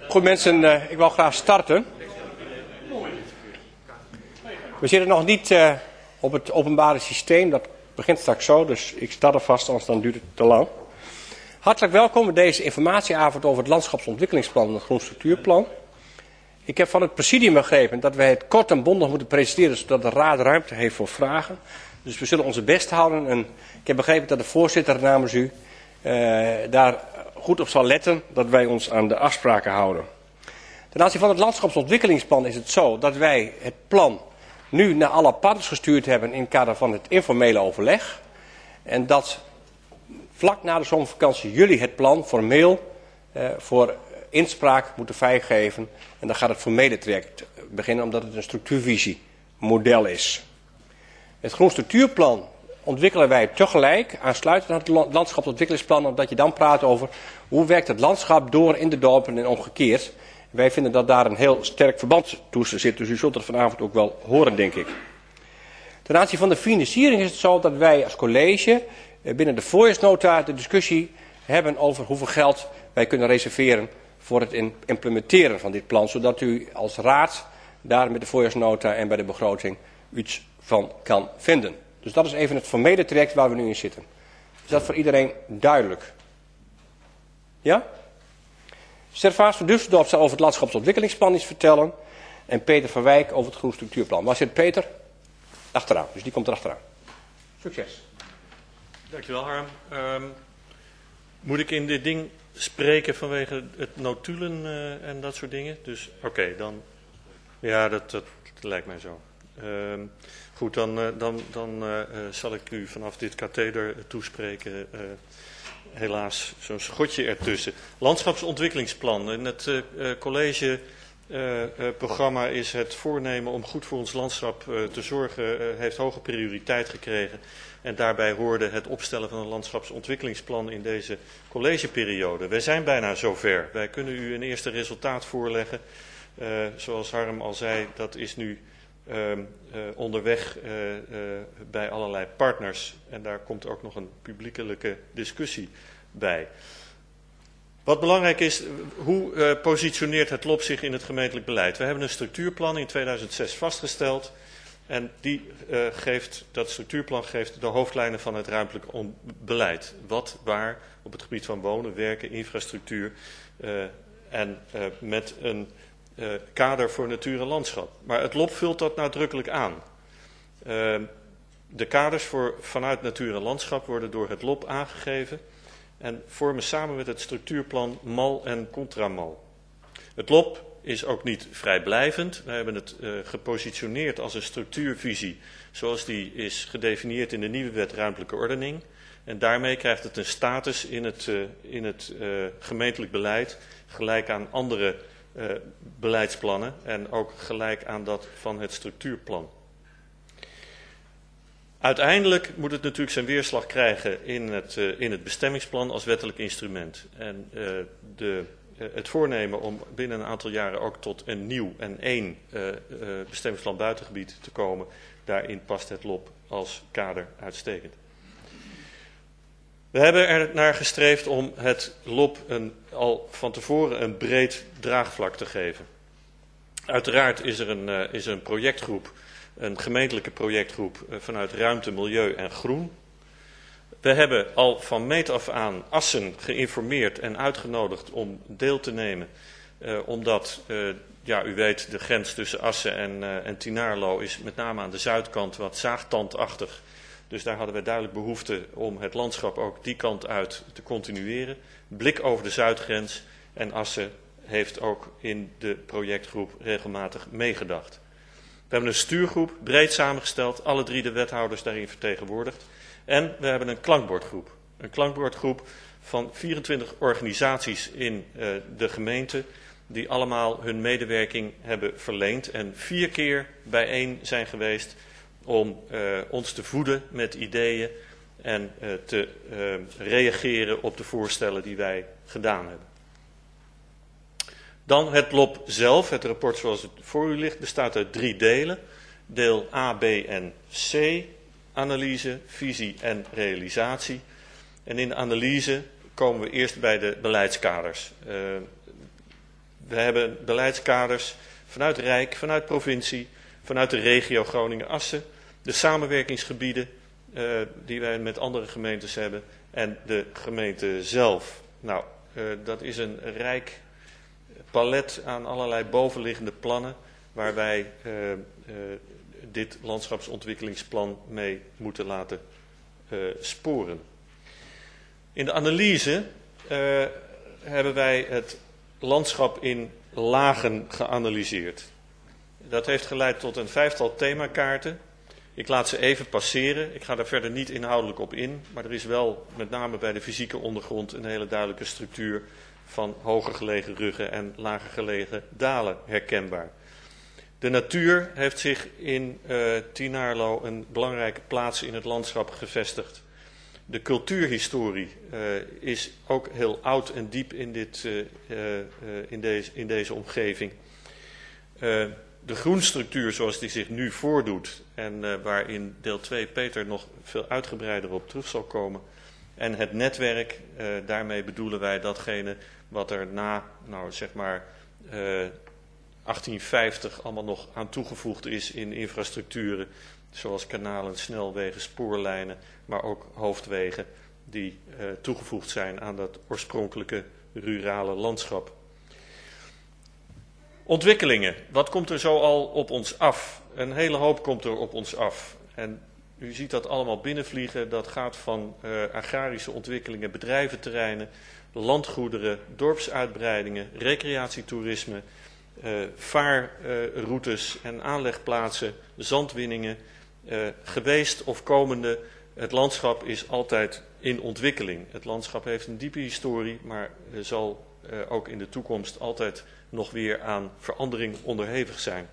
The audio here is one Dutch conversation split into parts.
Goed mensen, ik wil graag starten. We zitten nog niet op het openbare systeem, dat begint straks zo, dus ik start er vast, anders dan duurt het te lang. Hartelijk welkom bij deze informatieavond over het landschapsontwikkelingsplan en het groen structuurplan. Ik heb van het presidium begrepen dat wij het kort en bondig moeten presenteren, zodat de raad ruimte heeft voor vragen. Dus we zullen onze best houden en ik heb begrepen dat de voorzitter namens u daar goed op zal letten dat wij ons aan de afspraken houden. Ten aanzien van het landschapsontwikkelingsplan is het zo dat wij het plan nu naar alle partners gestuurd hebben in het kader van het informele overleg. En dat vlak na de zomervakantie jullie het plan formeel voor inspraak moeten vrijgeven. En dan gaat het formele traject beginnen omdat het een structuurvisiemodel is. Het groen structuurplan ontwikkelen wij tegelijk, aansluitend aan het landschapsontwikkelingsplan, omdat je dan praat over hoe werkt het landschap door in de dorpen en omgekeerd. Wij vinden dat daar een heel sterk verband tussen zit, dus u zult het vanavond ook wel horen, denk ik. Ten aanzien van de financiering is het zo dat wij als college binnen de voorjaarsnota de discussie hebben over hoeveel geld wij kunnen reserveren voor het implementeren van dit plan, zodat u als raad daar met de voorjaarsnota en bij de begroting iets van kan vinden. Dus dat is even het formele traject waar we nu in zitten. Is dat voor iedereen duidelijk? Ja? Servaas van Düsseldorp zal over het landschapsontwikkelingsplan iets vertellen. En Peter van Wijk over het groen structuurplan. Waar zit Peter? Achteraan, dus die komt er achteraan. Succes. Dankjewel Harm. Moet ik in dit ding spreken vanwege het notulen en dat soort dingen? Dus oké, dan... Ja, dat lijkt mij zo. Goed, dan zal ik u vanaf dit katheder toespreken. Helaas, zo'n schotje ertussen. Landschapsontwikkelingsplan. In het collegeprogramma is het voornemen om goed voor ons landschap te zorgen, heeft hoge prioriteit gekregen. En daarbij hoorde het opstellen van een landschapsontwikkelingsplan in deze collegeperiode. Wij zijn bijna zover. Wij kunnen u een eerste resultaat voorleggen. Zoals Harm al zei, dat is nu onderweg bij allerlei partners. En daar komt ook nog een publiekelijke discussie bij. Wat belangrijk is, hoe positioneert het LOP zich in het gemeentelijk beleid? We hebben een structuurplan in 2006 vastgesteld. En dat structuurplan geeft de hoofdlijnen van het ruimtelijk beleid. Wat, waar, op het gebied van wonen, werken, infrastructuur en met een kader voor natuur en landschap. Maar het LOP vult dat nadrukkelijk aan. De kaders vanuit natuur en landschap worden door het LOP aangegeven en vormen samen met het structuurplan mal en contramal. Het LOP is ook niet vrijblijvend. We hebben het gepositioneerd als een structuurvisie zoals die is gedefinieerd in de nieuwe wet ruimtelijke ordening. En daarmee krijgt het een status in het gemeentelijk beleid gelijk aan andere beleidsplannen en ook gelijk aan dat van het structuurplan. Uiteindelijk moet het natuurlijk zijn weerslag krijgen in het bestemmingsplan als wettelijk instrument. En het voornemen om binnen een aantal jaren ook tot een nieuw en één bestemmingsplan buitengebied te komen, daarin past het LOP als kader uitstekend. We hebben er naar gestreefd om het LOP al van tevoren een breed draagvlak te geven. Uiteraard is er een projectgroep, een gemeentelijke projectgroep vanuit ruimte, milieu en groen. We hebben al van meet af aan Assen geïnformeerd en uitgenodigd om deel te nemen. Omdat, u weet, de grens tussen Assen en Tinaarlo is met name aan de zuidkant wat zaagtandachtig. Dus daar hadden we duidelijk behoefte om het landschap ook die kant uit te continueren. Blik over de zuidgrens en Assen heeft ook in de projectgroep regelmatig meegedacht. We hebben een stuurgroep, breed samengesteld, alle 3 de wethouders daarin vertegenwoordigd. En we hebben een klankbordgroep. Een klankbordgroep van 24 organisaties in de gemeente die allemaal hun medewerking hebben verleend en 4 keer bijeen zijn geweest om ons te voeden met ideeën en te reageren op de voorstellen die wij gedaan hebben. Dan het LOP zelf. Het rapport zoals het voor u ligt bestaat uit 3 delen. Deel A, B en C. Analyse, visie en realisatie. En in de analyse komen we eerst bij de beleidskaders. We hebben beleidskaders vanuit Rijk, vanuit provincie, vanuit de regio Groningen-Assen, de samenwerkingsgebieden die wij met andere gemeentes hebben en de gemeente zelf. Nou, dat is een rijk palet aan allerlei bovenliggende plannen waar wij dit landschapsontwikkelingsplan mee moeten laten sporen. In de analyse hebben wij het landschap in lagen geanalyseerd. Dat heeft geleid tot een 5-tal themakaarten. Ik laat ze even passeren. Ik ga daar verder niet inhoudelijk op in. Maar er is wel met name bij de fysieke ondergrond een hele duidelijke structuur van hoger gelegen ruggen en lager gelegen dalen herkenbaar. De natuur heeft zich in Tynaarlo een belangrijke plaats in het landschap gevestigd. De cultuurhistorie is ook heel oud en diep in deze omgeving. De groenstructuur zoals die zich nu voordoet en waar in deel 2 Peter nog veel uitgebreider op terug zal komen. En het netwerk, daarmee bedoelen wij datgene wat er na, zeg maar 1850 allemaal nog aan toegevoegd is in infrastructuren. Zoals kanalen, snelwegen, spoorlijnen, maar ook hoofdwegen die toegevoegd zijn aan dat oorspronkelijke rurale landschap. Ontwikkelingen, wat komt er zo al op ons af? Een hele hoop komt er op ons af. En u ziet dat allemaal binnenvliegen. Dat gaat van agrarische ontwikkelingen, bedrijventerreinen, landgoederen, dorpsuitbreidingen, recreatietoerisme, vaarroutes en aanlegplaatsen, zandwinningen, geweest of komende. Het landschap is altijd in ontwikkeling. Het landschap heeft een diepe historie, maar zal ook in de toekomst altijd nog weer aan verandering onderhevig zijn.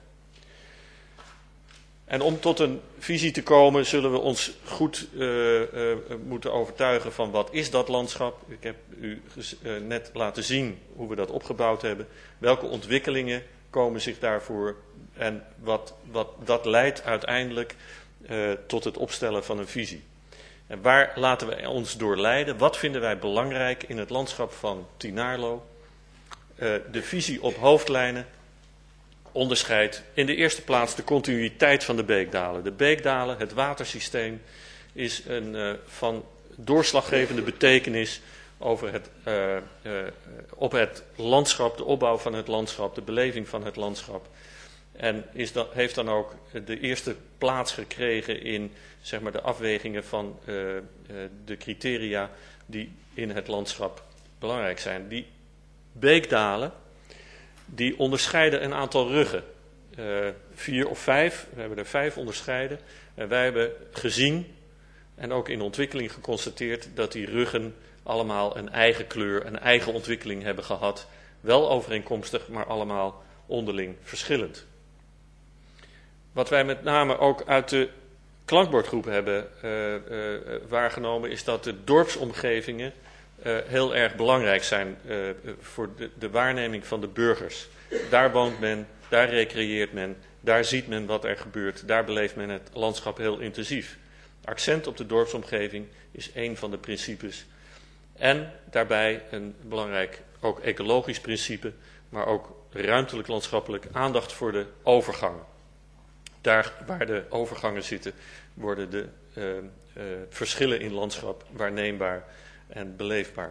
En om tot een visie te komen zullen we ons goed moeten overtuigen van wat is dat landschap. Ik heb u net laten zien hoe we dat opgebouwd hebben. Welke ontwikkelingen komen zich daarvoor en wat dat leidt uiteindelijk tot het opstellen van een visie. En waar laten we ons door leiden? Wat vinden wij belangrijk in het landschap van Tynaarlo? De visie op hoofdlijnen onderscheidt in de eerste plaats de continuïteit van de beekdalen. De beekdalen, het watersysteem, is van doorslaggevende betekenis over op het landschap, de opbouw van het landschap, de beleving van het landschap. En heeft dan ook de eerste plaats gekregen in zeg maar, de afwegingen van de criteria die in het landschap belangrijk zijn. Die beekdalen die onderscheiden een aantal ruggen. 4 of 5, we hebben er 5 onderscheiden. En wij hebben gezien en ook in ontwikkeling geconstateerd dat die ruggen allemaal een eigen kleur, een eigen ontwikkeling hebben gehad. Wel overeenkomstig, maar allemaal onderling verschillend. Wat wij met name ook uit de klankbordgroep hebben waargenomen is dat de dorpsomgevingen heel erg belangrijk zijn voor de waarneming van de burgers. Daar woont men, daar recreëert men, daar ziet men wat er gebeurt, daar beleeft men het landschap heel intensief. Accent op de dorpsomgeving is één van de principes. En daarbij een belangrijk ook ecologisch principe, maar ook ruimtelijk landschappelijk aandacht voor de overgangen. Daar waar de overgangen zitten, worden de verschillen in landschap waarneembaar en beleefbaar.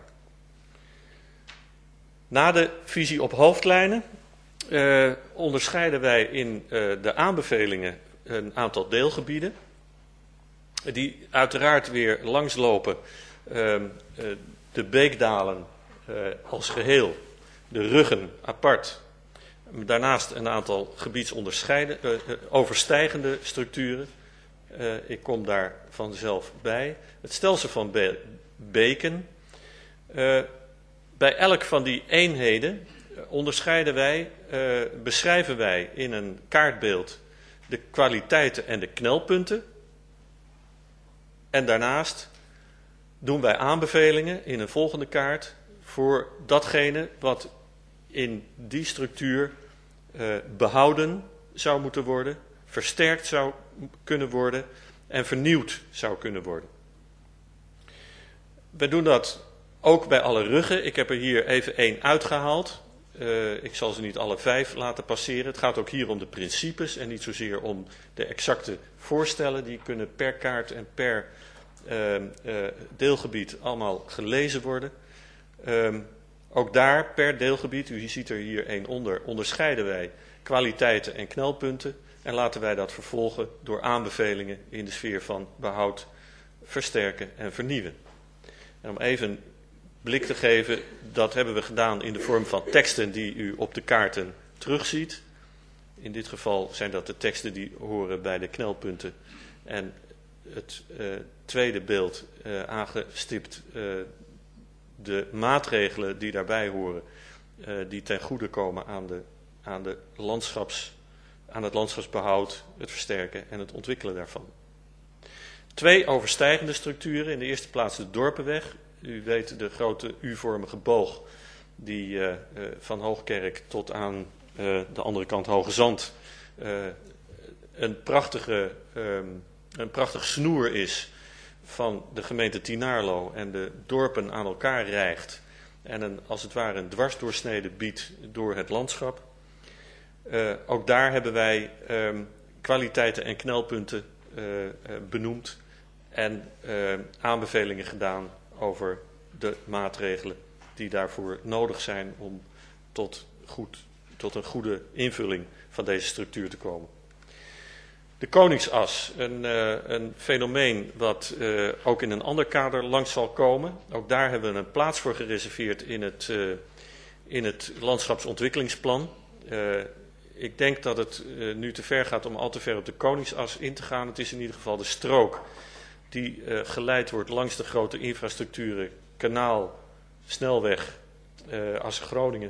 Na de visie op hoofdlijnen onderscheiden wij in de aanbevelingen een aantal deelgebieden. Die uiteraard weer langslopen de beekdalen als geheel, de ruggen apart. Daarnaast een aantal gebiedsoverstijgende structuren. Ik kom daar vanzelf bij. Het stelsel van beken. Bij elk van die eenheden beschrijven wij in een kaartbeeld de kwaliteiten en de knelpunten. En daarnaast doen wij aanbevelingen in een volgende kaart voor datgene wat in die structuur behouden zou moeten worden, versterkt zou kunnen worden en vernieuwd zou kunnen worden. We doen dat ook bij alle ruggen. Ik heb er hier even één uitgehaald. Ik zal ze niet alle 5 laten passeren. Het gaat ook hier om de principes en niet zozeer om de exacte voorstellen. Die kunnen per kaart en per deelgebied allemaal gelezen worden. Ook daar per deelgebied, u ziet er hier één onder, onderscheiden wij kwaliteiten en knelpunten. En laten wij dat vervolgen door aanbevelingen in de sfeer van behoud, versterken en vernieuwen. En om even een blik te geven, dat hebben we gedaan in de vorm van teksten die u op de kaarten terugziet. In dit geval zijn dat de teksten die horen bij de knelpunten. En het tweede beeld aangestipt de maatregelen die daarbij horen, die ten goede komen aan het landschapsbehoud, het versterken en het ontwikkelen daarvan. 2 overstijgende structuren. In de eerste plaats de Dorpenweg. U weet de grote U-vormige boog die van Hoogkerk tot aan de andere kant Hoge Zand een prachtig snoer is van de gemeente Tynaarlo en de dorpen aan elkaar rijgt en als het ware een dwarsdoorsnede biedt door het landschap. Ook daar hebben wij kwaliteiten en knelpunten benoemd en aanbevelingen gedaan over de maatregelen die daarvoor nodig zijn om tot een goede invulling van deze structuur te komen. De Koningsas, een fenomeen wat ook in een ander kader langs zal komen. Ook daar hebben we een plaats voor gereserveerd in het landschapsontwikkelingsplan. Ik denk dat het nu te ver gaat om al te ver op de Koningsas in te gaan. Het is in ieder geval de strook die geleid wordt langs de grote infrastructuren, kanaal, snelweg, Assen-Groningen,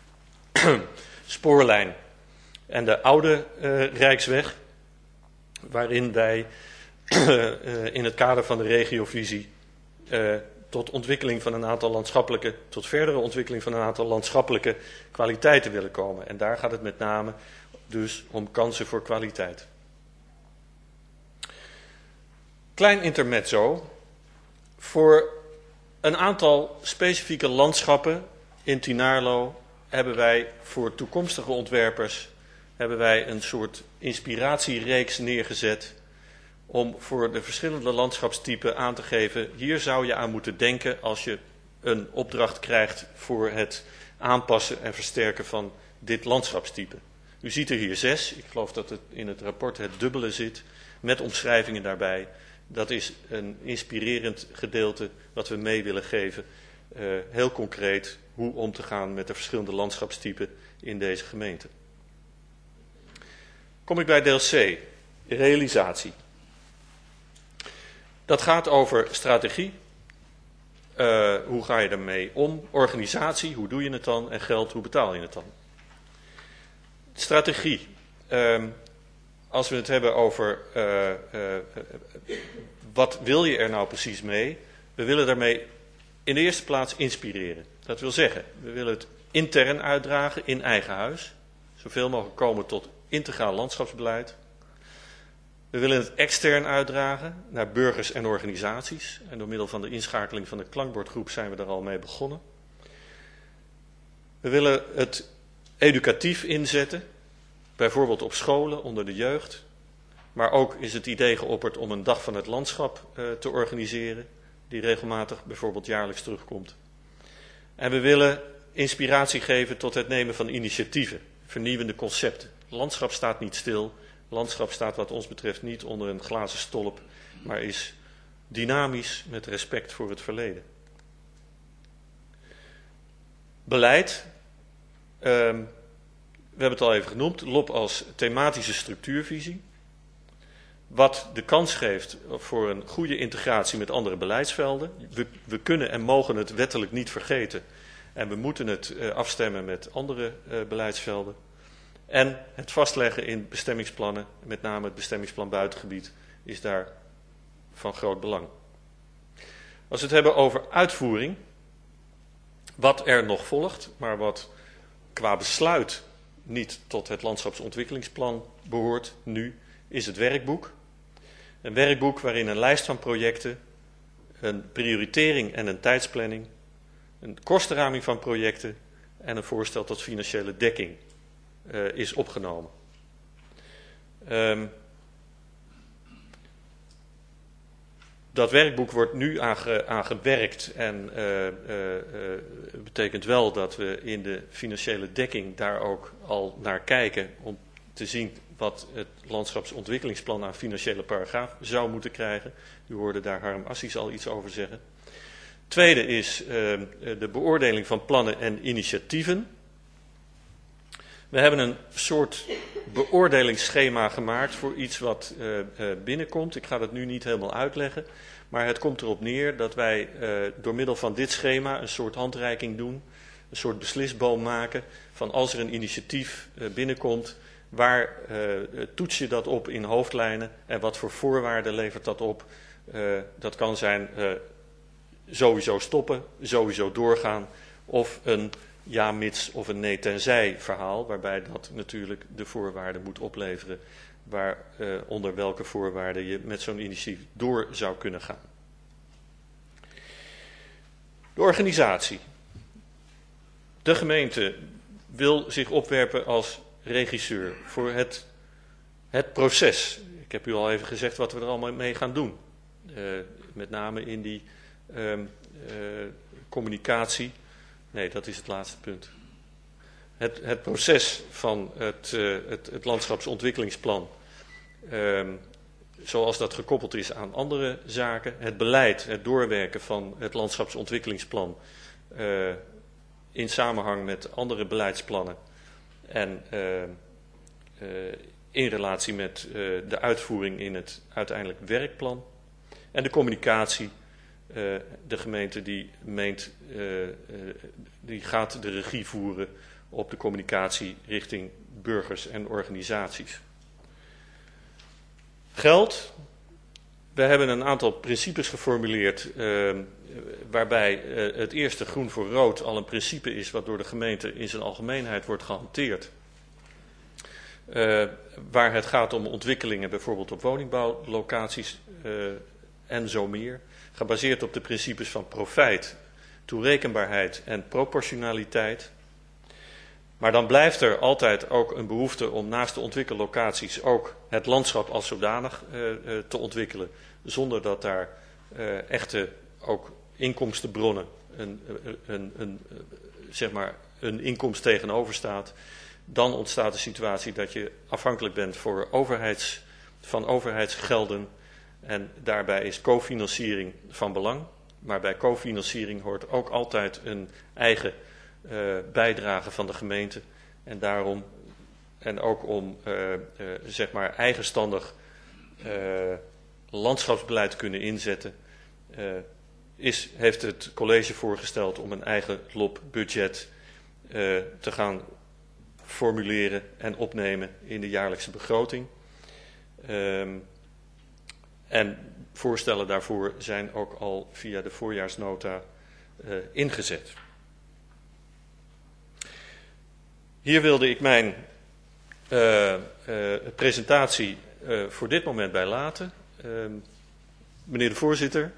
spoorlijn en de oude Rijksweg, waarin wij in het kader van de regiovisie tot verdere ontwikkeling van een aantal landschappelijke kwaliteiten willen komen. En daar gaat het met name dus om kansen voor kwaliteit. Klein intermezzo. Voor een aantal specifieke landschappen in Tynaarlo hebben wij voor toekomstige ontwerpers een soort inspiratiereeks neergezet om voor de verschillende landschapstypen aan te geven, hier zou je aan moeten denken als je een opdracht krijgt voor het aanpassen en versterken van dit landschapstype. U ziet er hier 6, ik geloof dat het in het rapport het dubbele zit, met omschrijvingen daarbij. Dat is een inspirerend gedeelte wat we mee willen geven, heel concreet hoe om te gaan met de verschillende landschapstypen in deze gemeente. Kom ik bij deel C, realisatie. Dat gaat over strategie, hoe ga je daarmee om, organisatie, hoe doe je het dan, en geld, hoe betaal je het dan. Strategie, als we het hebben over wat wil je er nou precies mee, we willen daarmee in de eerste plaats inspireren. Dat wil zeggen, we willen het intern uitdragen in eigen huis, zoveel mogelijk komen tot integraal landschapsbeleid. We willen het extern uitdragen naar burgers en organisaties. En door middel van de inschakeling van de klankbordgroep zijn we daar al mee begonnen. We willen het educatief inzetten, bijvoorbeeld op scholen, onder de jeugd. Maar ook is het idee geopperd om een dag van het landschap te organiseren, die regelmatig bijvoorbeeld jaarlijks terugkomt. En we willen inspiratie geven tot het nemen van initiatieven, vernieuwende concepten. Landschap staat niet stil. Landschap staat wat ons betreft niet onder een glazen stolp, maar is dynamisch met respect voor het verleden. Beleid. We hebben het al even genoemd. LOP als thematische structuurvisie. Wat de kans geeft voor een goede integratie met andere beleidsvelden. We kunnen en mogen het wettelijk niet vergeten. En we moeten het afstemmen met andere beleidsvelden. En het vastleggen in bestemmingsplannen, met name het bestemmingsplan buitengebied, is daar van groot belang. Als we het hebben over uitvoering, wat er nog volgt, maar wat qua besluit niet tot het landschapsontwikkelingsplan behoort nu, is het werkboek. Een werkboek waarin een lijst van projecten, een prioritering en een tijdsplanning, een kostenraming van projecten en een voorstel tot financiële dekking is opgenomen. Dat werkboek wordt nu aangewerkt en betekent wel dat we in de financiële dekking daar ook al naar kijken om te zien wat het landschapsontwikkelingsplan aan financiële paragraaf zou moeten krijgen. U hoorde daar Harm Assis al iets over zeggen. Tweede is de beoordeling van plannen en initiatieven. We hebben een soort beoordelingsschema gemaakt voor iets wat binnenkomt. Ik ga dat nu niet helemaal uitleggen, maar het komt erop neer dat wij door middel van dit schema een soort handreiking doen, een soort beslisboom maken van als er een initiatief binnenkomt, waar toets je dat op in hoofdlijnen en wat voor voorwaarden levert dat op. Dat kan zijn sowieso stoppen, sowieso doorgaan of een ja mits of een nee tenzij verhaal, waarbij dat natuurlijk de voorwaarden moet opleveren, onder welke voorwaarden je met zo'n initiatief door zou kunnen gaan. De organisatie. De gemeente wil zich opwerpen als regisseur voor het proces. Ik heb u al even gezegd wat we er allemaal mee gaan doen. Met name in die communicatie. Nee, dat is het laatste punt. Het proces van het landschapsontwikkelingsplan, zoals dat gekoppeld is aan andere zaken. Het beleid, het doorwerken van het landschapsontwikkelingsplan in samenhang met andere beleidsplannen. En in relatie met de uitvoering in het uiteindelijk werkplan. En de communicatie. De gemeente die gaat de regie voeren op de communicatie richting burgers en organisaties. Geld. We hebben een aantal principes geformuleerd waarbij het eerste groen voor rood al een principe is wat door de gemeente in zijn algemeenheid wordt gehanteerd. Waar het gaat om ontwikkelingen bijvoorbeeld op woningbouwlocaties en zo meer. Gebaseerd op de principes van profijt, toerekenbaarheid en proportionaliteit. Maar dan blijft er altijd ook een behoefte om naast de ontwikkellocaties ook het landschap als zodanig te ontwikkelen. Zonder dat daar echte ook inkomstenbronnen, een inkomst tegenover staat. Dan ontstaat de situatie dat je afhankelijk bent van overheidsgelden. En daarbij is cofinanciering van belang. Maar bij cofinanciering hoort ook altijd een eigen bijdrage van de gemeente. En daarom, en ook om eigenstandig landschapsbeleid te kunnen inzetten, heeft het college voorgesteld om een eigen LOP-budget te gaan formuleren en opnemen in de jaarlijkse begroting. En voorstellen daarvoor zijn ook al via de voorjaarsnota ingezet. Hier wilde ik mijn presentatie voor dit moment bij laten. Meneer de voorzitter,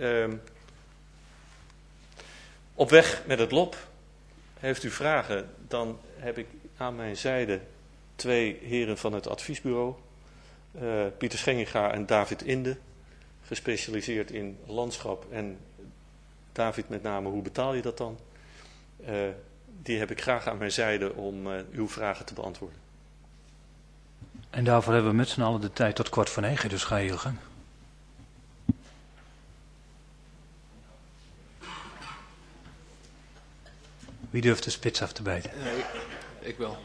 op weg met het LOP. Heeft u vragen, dan heb ik aan mijn zijde 2 heren van het adviesbureau. Pieter Schenginga en David Inde, gespecialiseerd in landschap en David met name hoe betaal je dat dan? Die heb ik graag aan mijn zijde om uw vragen te beantwoorden. En daarvoor hebben we met z'n allen de tijd tot 8:45, dus ga je gang. Wie durft de spits af te bijten? Ik wel.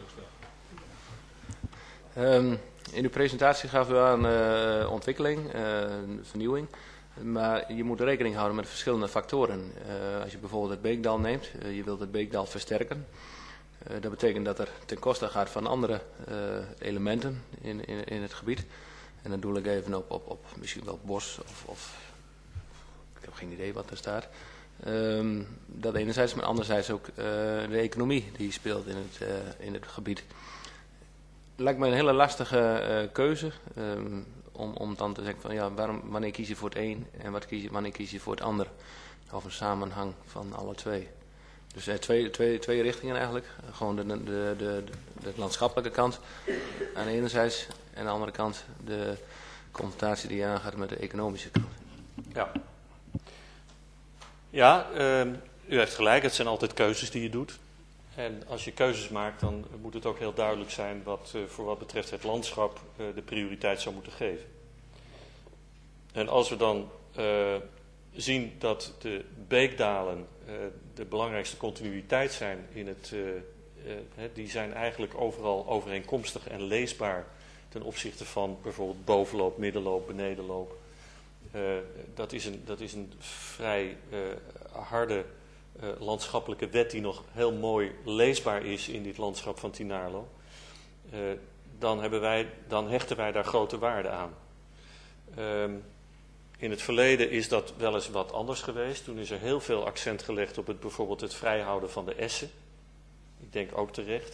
In uw presentatie gaf u aan ontwikkeling, vernieuwing. Maar je moet rekening houden met verschillende factoren. Als je bijvoorbeeld het Beekdal neemt, je wilt het Beekdal versterken. Dat betekent dat er ten koste gaat van andere elementen in het gebied. En dan doe ik even op misschien wel bos of ik heb geen idee wat er staat. Dat enerzijds, maar anderzijds ook de economie die speelt in het gebied. Lijkt me een hele lastige keuze om dan te zeggen van ja, wanneer kies je voor het een en wanneer kies je voor het ander. Of een samenhang van alle twee. Dus twee richtingen eigenlijk. Gewoon de landschappelijke kant aan de ene zijde en aan de andere kant de confrontatie die je aangaat met de economische kant. Ja. Ja, u heeft gelijk, het zijn altijd keuzes die je doet. En als je keuzes maakt, dan moet het ook heel duidelijk zijn wat voor wat betreft het landschap de prioriteit zou moeten geven. En als we dan zien dat de beekdalen de belangrijkste continuïteit zijn in het, die zijn eigenlijk overal overeenkomstig en leesbaar ten opzichte van bijvoorbeeld bovenloop, middenloop, benedenloop. Dat is een vrij harde landschappelijke wet die nog heel mooi leesbaar is in dit landschap van Tynaarlo. Dan hechten wij daar grote waarde aan. In het verleden is dat wel eens wat anders geweest. Toen is er heel veel accent gelegd op bijvoorbeeld het vrijhouden van de essen. Ik denk ook terecht.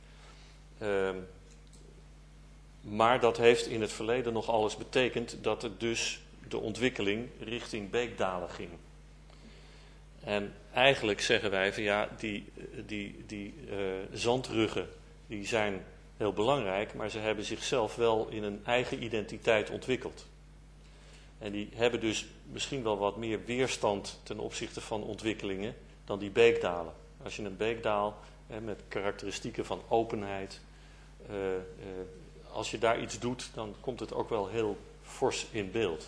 Maar dat heeft in het verleden nog alles betekend dat het dus de ontwikkeling richting beekdalen ging. En eigenlijk zeggen wij van ja, die zandruggen die zijn heel belangrijk, maar ze hebben zichzelf wel in een eigen identiteit ontwikkeld. En die hebben dus misschien wel wat meer weerstand ten opzichte van ontwikkelingen dan die beekdalen. Als je een beekdaal met karakteristieken van openheid, als je daar iets doet, dan komt het ook wel heel fors in beeld.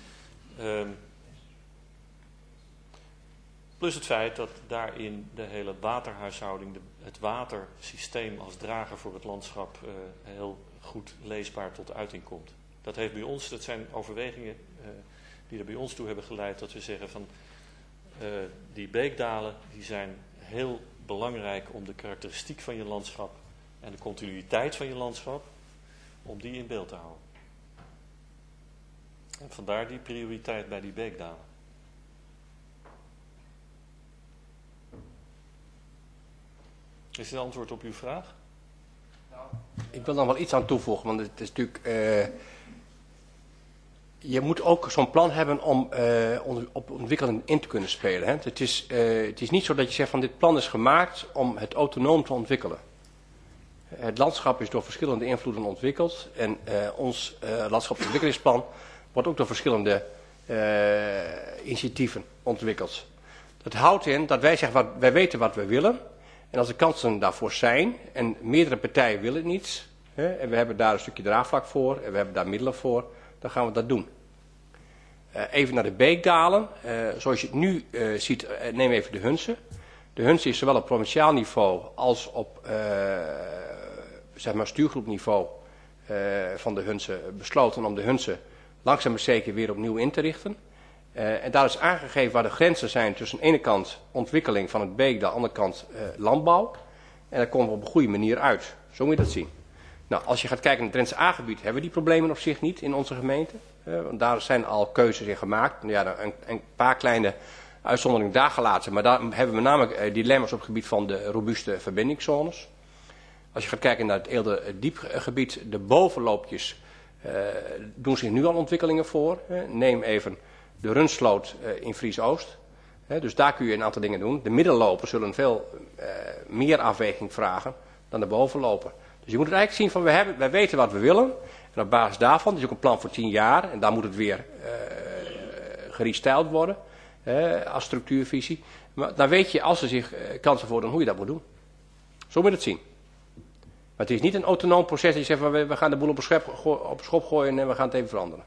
Plus het feit dat daarin de hele waterhuishouding, het watersysteem als drager voor het landschap heel goed leesbaar tot uiting komt. Dat heeft bij ons, dat zijn overwegingen die er bij ons toe hebben geleid dat we zeggen van die beekdalen die zijn heel belangrijk om de karakteristiek van je landschap en de continuïteit van je landschap, om die in beeld te houden. En vandaar die prioriteit bij die beekdalen. Is dit een antwoord op uw vraag? Ik wil nog wel iets aan toevoegen, want het is natuurlijk... je moet ook zo'n plan hebben om op ontwikkeling in te kunnen spelen. Hè? Het is niet zo dat je zegt van dit plan is gemaakt om het autonoom te ontwikkelen. Het landschap is door verschillende invloeden ontwikkeld. En ons landschapsontwikkelingsplan wordt ook door verschillende initiatieven ontwikkeld. Dat houdt in dat wij zeggen, wij weten wat we willen. En als er kansen daarvoor zijn, en meerdere partijen willen iets, en we hebben daar een stukje draagvlak voor, en we hebben daar middelen voor, dan gaan we dat doen. Even naar de beekdalen. Zoals je het nu ziet, neem even de Hunze. De Hunze is zowel op provinciaal niveau als op zeg maar stuurgroepniveau van de Hunze besloten om de Hunze langzaam maar zeker weer opnieuw in te richten. En daar is aangegeven waar de grenzen zijn tussen aan de ene kant ontwikkeling van het beekdal, aan de andere kant landbouw. En daar komen we op een goede manier uit. Zo moet je dat zien. Nou, als je gaat kijken naar het Drentse A-gebied, hebben we die problemen op zich niet in onze gemeente. Want daar zijn al keuzes in gemaakt. Ja, een paar kleine uitzonderingen daar gelaten. Maar daar hebben we namelijk dilemma's op het gebied van de robuuste verbindingszones. Als je gaat kijken naar het Eelde diepgebied, de bovenloopjes doen zich nu al ontwikkelingen voor. Neem even de Runsloot in Fries-Oost. Dus daar kun je een aantal dingen doen. De middenlopen zullen veel meer afweging vragen dan de bovenlopen. Dus je moet het eigenlijk zien van wij weten wat we willen. En op basis daarvan, dus ook een plan voor 10 jaar. En daar moet het weer gerestyled worden als structuurvisie. Maar dan weet je als er zich kansen voordoen hoe je dat moet doen. Zo moet je het zien. Maar het is niet een autonoom proces dat je zegt van we gaan de boel op schop gooien en we gaan het even veranderen.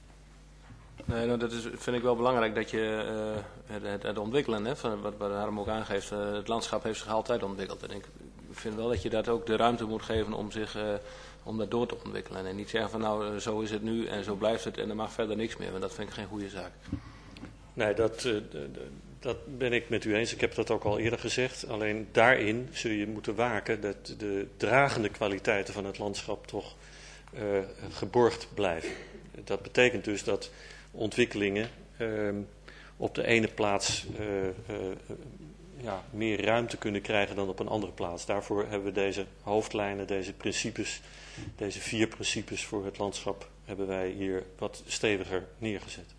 Nee, nou, vind ik wel belangrijk dat je het ontwikkelen, hè, van wat Harm ook aangeeft, het landschap heeft zich altijd ontwikkeld. En ik vind wel dat je dat ook de ruimte moet geven om dat door te ontwikkelen. En niet zeggen van nou, zo is het nu en zo blijft het en er mag verder niks meer. Want dat vind ik geen goede zaak. Nee, dat ben ik met u eens. Ik heb dat ook al eerder gezegd. Alleen daarin zul je moeten waken dat de dragende kwaliteiten van het landschap toch geborgd blijven. Dat betekent dus dat ontwikkelingen op de ene plaats meer ruimte kunnen krijgen dan op een andere plaats. Daarvoor hebben we deze hoofdlijnen, deze principes, deze 4 principes voor het landschap, hebben wij hier wat steviger neergezet.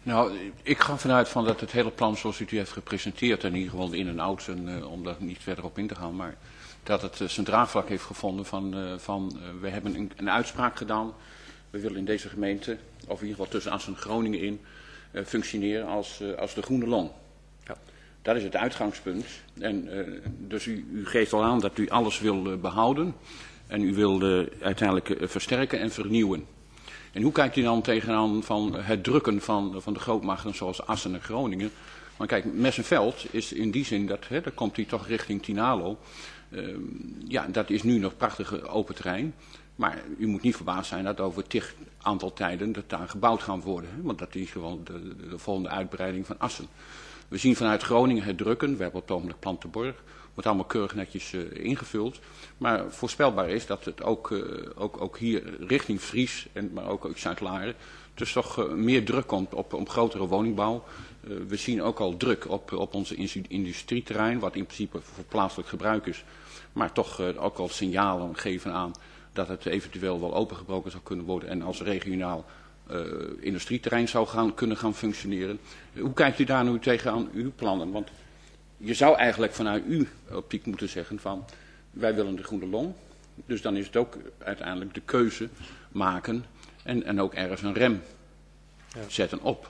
Nou, ik ga vanuit van dat het hele plan zoals u het heeft gepresenteerd, en in ieder geval de in- en outs, om daar niet verder op in te gaan, maar dat het zijn draagvlak heeft gevonden van we hebben een uitspraak gedaan. We willen in deze gemeente, of in ieder geval tussen Assen en Groningen in, functioneren als de Groene Long. Ja. Dat is het uitgangspunt. En dus u geeft al aan dat u alles wil behouden en u wil uiteindelijk versterken en vernieuwen. En hoe kijkt u dan tegenaan van het drukken van de grootmachten zoals Assen en Groningen? Maar kijk, Messenveld is in die zin, daar komt hij toch richting Tinalo. Ja, dat is nu nog prachtig open terrein. Maar u moet niet verbaasd zijn dat over tig aantal tijden dat daar gebouwd gaan worden. Hè? Want dat is gewoon de volgende uitbreiding van Assen. We zien vanuit Groningen het drukken. We hebben op het ogenblik Plantenborg. Wordt allemaal keurig netjes ingevuld. Maar voorspelbaar is dat het ook hier richting Fries, maar ook Zuid-Laren, dus toch meer druk komt op grotere woningbouw. We zien ook al druk op onze industrieterrein, wat in principe voor plaatselijk gebruik is. Maar toch ook al signalen geven aan dat het eventueel wel opengebroken zou kunnen worden en als regionaal industrieterrein zou kunnen gaan functioneren. Hoe kijkt u daar nu tegenaan uw plannen? Want je zou eigenlijk vanuit uw optiek moeten zeggen van wij willen de Groene Long. Dus dan is het ook uiteindelijk de keuze maken en ook ergens een rem zetten op.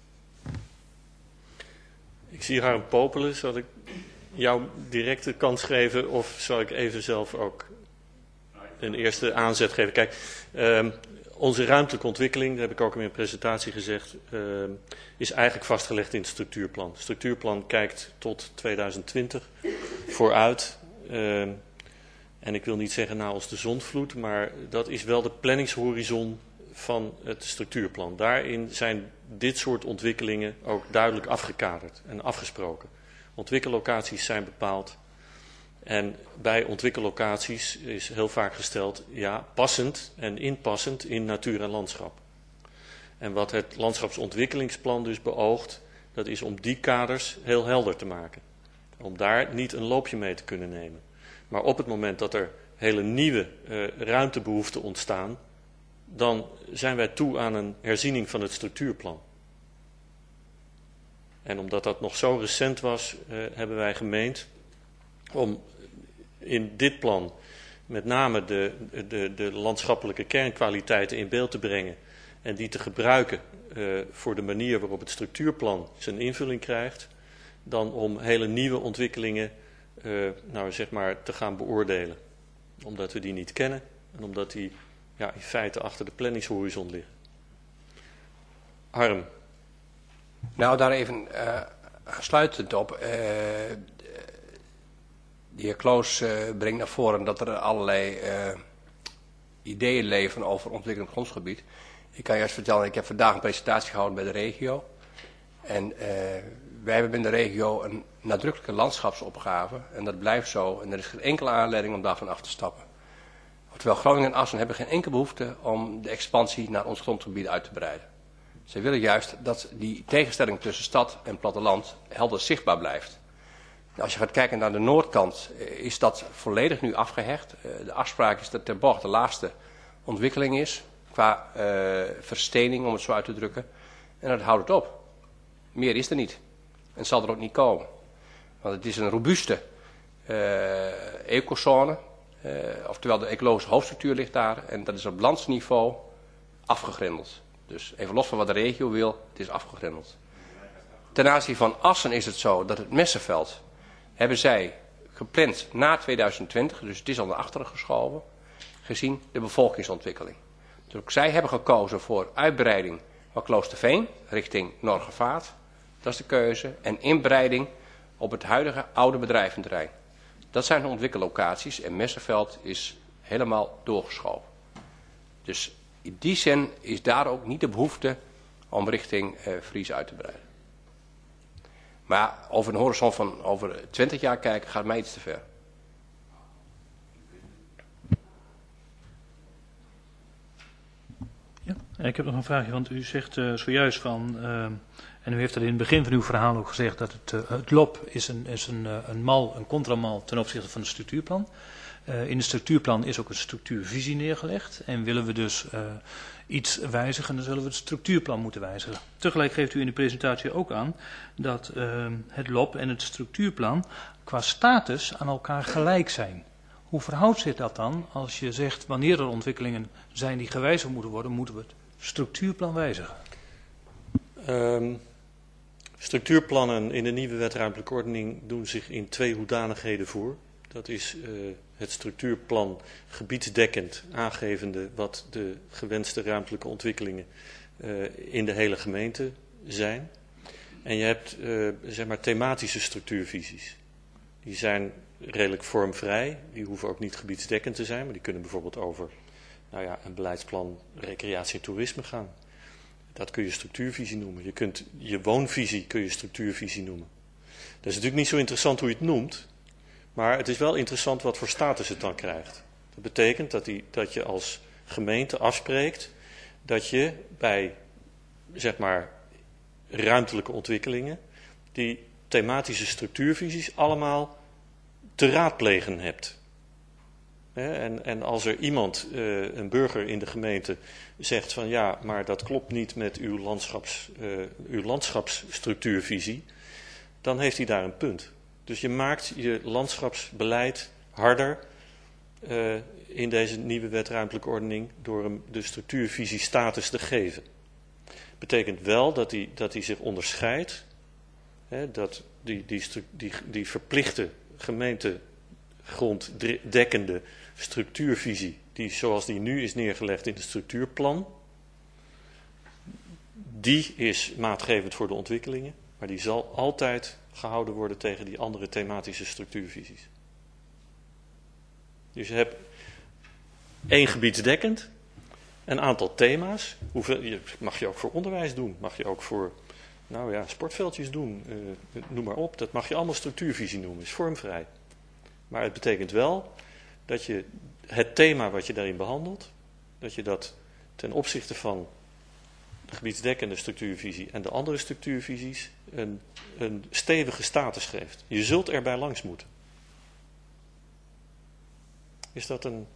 Ik zie haar een popelen. Zal ik jou direct de kans geven of zal ik even zelf ook een eerste aanzet geven? Kijk, onze ruimtelijke ontwikkeling, dat heb ik ook in mijn presentatie gezegd, is eigenlijk vastgelegd in het structuurplan. Het structuurplan kijkt tot 2020 vooruit. En ik wil niet zeggen na als de zondvloed, maar dat is wel de planningshorizon van het structuurplan. Daarin zijn dit soort ontwikkelingen ook duidelijk afgekaderd en afgesproken. Ontwikkellocaties zijn bepaald. En bij ontwikkellocaties is heel vaak gesteld, ja, passend en inpassend in natuur en landschap. En wat het landschapsontwikkelingsplan dus beoogt, dat is om die kaders heel helder te maken. Om daar niet een loopje mee te kunnen nemen. Maar op het moment dat er hele nieuwe ruimtebehoeften ontstaan, dan zijn wij toe aan een herziening van het structuurplan. En omdat dat nog zo recent was, hebben wij gemeend om in dit plan met name de landschappelijke kernkwaliteiten in beeld te brengen en die te gebruiken voor de manier waarop het structuurplan zijn invulling krijgt, dan om hele nieuwe ontwikkelingen zeg maar te gaan beoordelen. Omdat we die niet kennen en omdat die in feite achter de planningshorizon liggen. Harm. Nou, daar even aansluitend op. De heer Kloos brengt naar voren dat er allerlei ideeën leven over ontwikkelend grondgebied. Ik kan juist vertellen, ik heb vandaag een presentatie gehouden bij de regio. En wij hebben binnen de regio een nadrukkelijke landschapsopgave. En dat blijft zo. En er is geen enkele aanleiding om daarvan af te stappen. Terwijl Groningen en Assen hebben geen enkele behoefte om de expansie naar ons grondgebied uit te breiden. Ze willen juist dat die tegenstelling tussen stad en platteland helder zichtbaar blijft. Als je gaat kijken naar de noordkant, is dat volledig nu afgehecht. De afspraak is dat Ter Borg de laatste ontwikkeling is, qua verstening om het zo uit te drukken. En dat houdt het op. Meer is er niet. En zal er ook niet komen. Want het is een robuuste ecozone. Oftewel de ecologische hoofdstructuur ligt daar. En dat is op landsniveau afgegrendeld. Dus even los van wat de regio wil, het is afgegrendeld. Ten aanzien van Assen is het zo dat het Messenveld hebben zij gepland na 2020, dus het is al naar achteren geschoven, gezien de bevolkingsontwikkeling. Dus ook zij hebben gekozen voor uitbreiding van Kloosterveen richting Norgevaart. Dat is de keuze. En inbreiding op het huidige oude bedrijventerrein. Dat zijn de ontwikkellocaties en Messenveld is helemaal doorgeschoven. Dus in die zin is daar ook niet de behoefte om richting Fries uit te breiden. Maar over een horizon van over 20 jaar kijken gaat mij iets te ver. Ja, ik heb nog een vraagje, want u zegt zojuist van, en u heeft dat in het begin van uw verhaal ook gezegd, dat het LOP is een mal, een contramal ten opzichte van het structuurplan. In het structuurplan is ook een structuurvisie neergelegd. En willen we dus iets wijzigen, dan zullen we het structuurplan moeten wijzigen. Tegelijk geeft u in de presentatie ook aan dat het LOP en het structuurplan qua status aan elkaar gelijk zijn. Hoe verhoudt zich dat dan als je zegt wanneer er ontwikkelingen zijn die gewijzigd moeten worden, moeten we het structuurplan wijzigen? Structuurplannen in de nieuwe wet ruimtelijke ordening doen zich in 2 hoedanigheden voor. Dat is het structuurplan gebiedsdekkend aangevende wat de gewenste ruimtelijke ontwikkelingen in de hele gemeente zijn. En je hebt zeg maar thematische structuurvisies. Die zijn redelijk vormvrij, die hoeven ook niet gebiedsdekkend te zijn, maar die kunnen bijvoorbeeld over een beleidsplan recreatie en toerisme gaan. Dat kun je structuurvisie noemen. Je kunt je woonvisie kun je structuurvisie noemen. Dat is natuurlijk niet zo interessant hoe je het noemt, maar het is wel interessant wat voor status het dan krijgt. Dat betekent dat je als gemeente afspreekt dat je bij zeg maar ruimtelijke ontwikkelingen die thematische structuurvisies allemaal te raadplegen hebt. En als er iemand, een burger in de gemeente, zegt van ja, maar dat klopt niet met uw landschapsstructuurvisie, dan heeft hij daar een punt. Dus je maakt je landschapsbeleid harder in deze nieuwe wet ruimtelijke ordening door hem de structuurvisie status te geven. Betekent wel dat hij zich onderscheidt, dat die verplichte gemeentegronddekkende structuurvisie, die zoals die nu is neergelegd in het structuurplan, die is maatgevend voor de ontwikkelingen, maar die zal altijd gehouden worden tegen die andere thematische structuurvisies. Dus je hebt 1 gebiedsdekkend, een aantal thema's, mag je ook voor onderwijs doen, mag je ook voor sportveldjes doen, noem maar op, dat mag je allemaal structuurvisie noemen, is vormvrij. Maar het betekent wel dat je het thema wat je daarin behandelt, dat je dat ten opzichte van de gebiedsdekkende structuurvisie en de andere structuurvisies een stevige status geeft. Je zult erbij langs moeten. Is dat een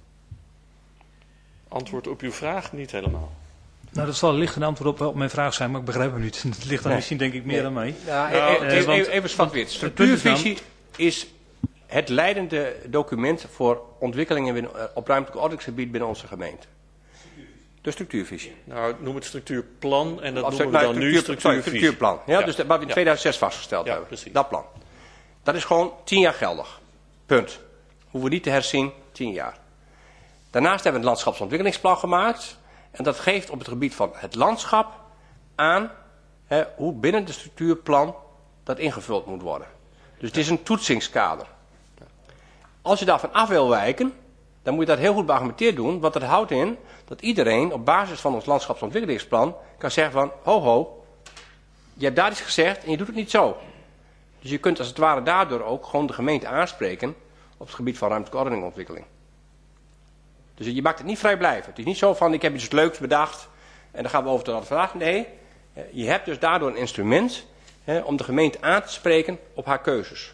antwoord op uw vraag? Niet helemaal. Nou, dat zal licht een antwoord op mijn vraag zijn, maar ik begrijp hem niet. Het ligt dan misschien denk ik meer aan mij. Even zwart-wit. Structuurvisie is het leidende document voor ontwikkelingen op ruimtelijk ordeningsgebied binnen onze gemeente. De structuurvisie. Nou, noem het structuurplan en dat noemen we dan nu structuurvisie. Structuurplan. Ja, dus wat we in 2006 vastgesteld hebben. Precies. Dat plan. Dat is gewoon 10 jaar geldig. Punt. Hoeven we niet te herzien, 10 jaar. Daarnaast hebben we het landschapsontwikkelingsplan gemaakt. En dat geeft op het gebied van het landschap aan hoe binnen het structuurplan dat ingevuld moet worden. Dus het is een toetsingskader. Als je daarvan af wil wijken, dan moet je dat heel goed beargumenteerd doen. Want dat houdt in dat iedereen op basis van ons landschapsontwikkelingsplan kan zeggen van, ho, je hebt daar iets gezegd en je doet het niet zo. Dus je kunt als het ware daardoor ook gewoon de gemeente aanspreken op het gebied van ruimtelijke ordening en ontwikkeling. Dus je maakt het niet vrijblijvend. Het is niet zo van, ik heb iets leuks bedacht en dan gaan we over tot de vraag. Nee, je hebt dus daardoor een instrument om de gemeente aan te spreken op haar keuzes.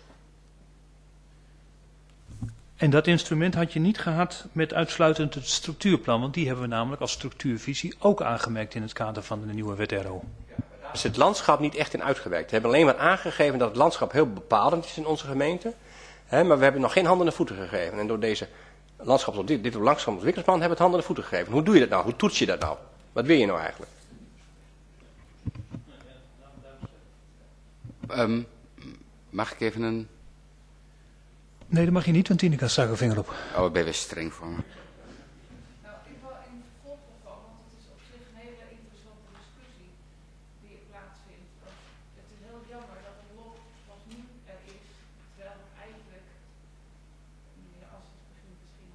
En dat instrument had je niet gehad met uitsluitend het structuurplan, want die hebben we namelijk als structuurvisie ook aangemerkt in het kader van de nieuwe wet RO. Daar is het landschap niet echt in uitgewerkt. We hebben alleen maar aangegeven dat het landschap heel bepalend is in onze gemeente. Maar we hebben nog geen handen en voeten gegeven. En door dit landschapsontwikkelingsplan hebben we het handen en voeten gegeven. Hoe doe je dat nou? Hoe toets je dat nou? Wat wil je nou eigenlijk? Mag ik even een... Nee, dat mag je niet, want Tineke stak een vinger op. Oh, ik ben weer streng voor me. Nou, ik wil in vervolg ervan, want het is op zich een hele interessante discussie die er plaatsvindt. Het is heel jammer dat een LOP pas nu er is, terwijl het eigenlijk, als het begint misschien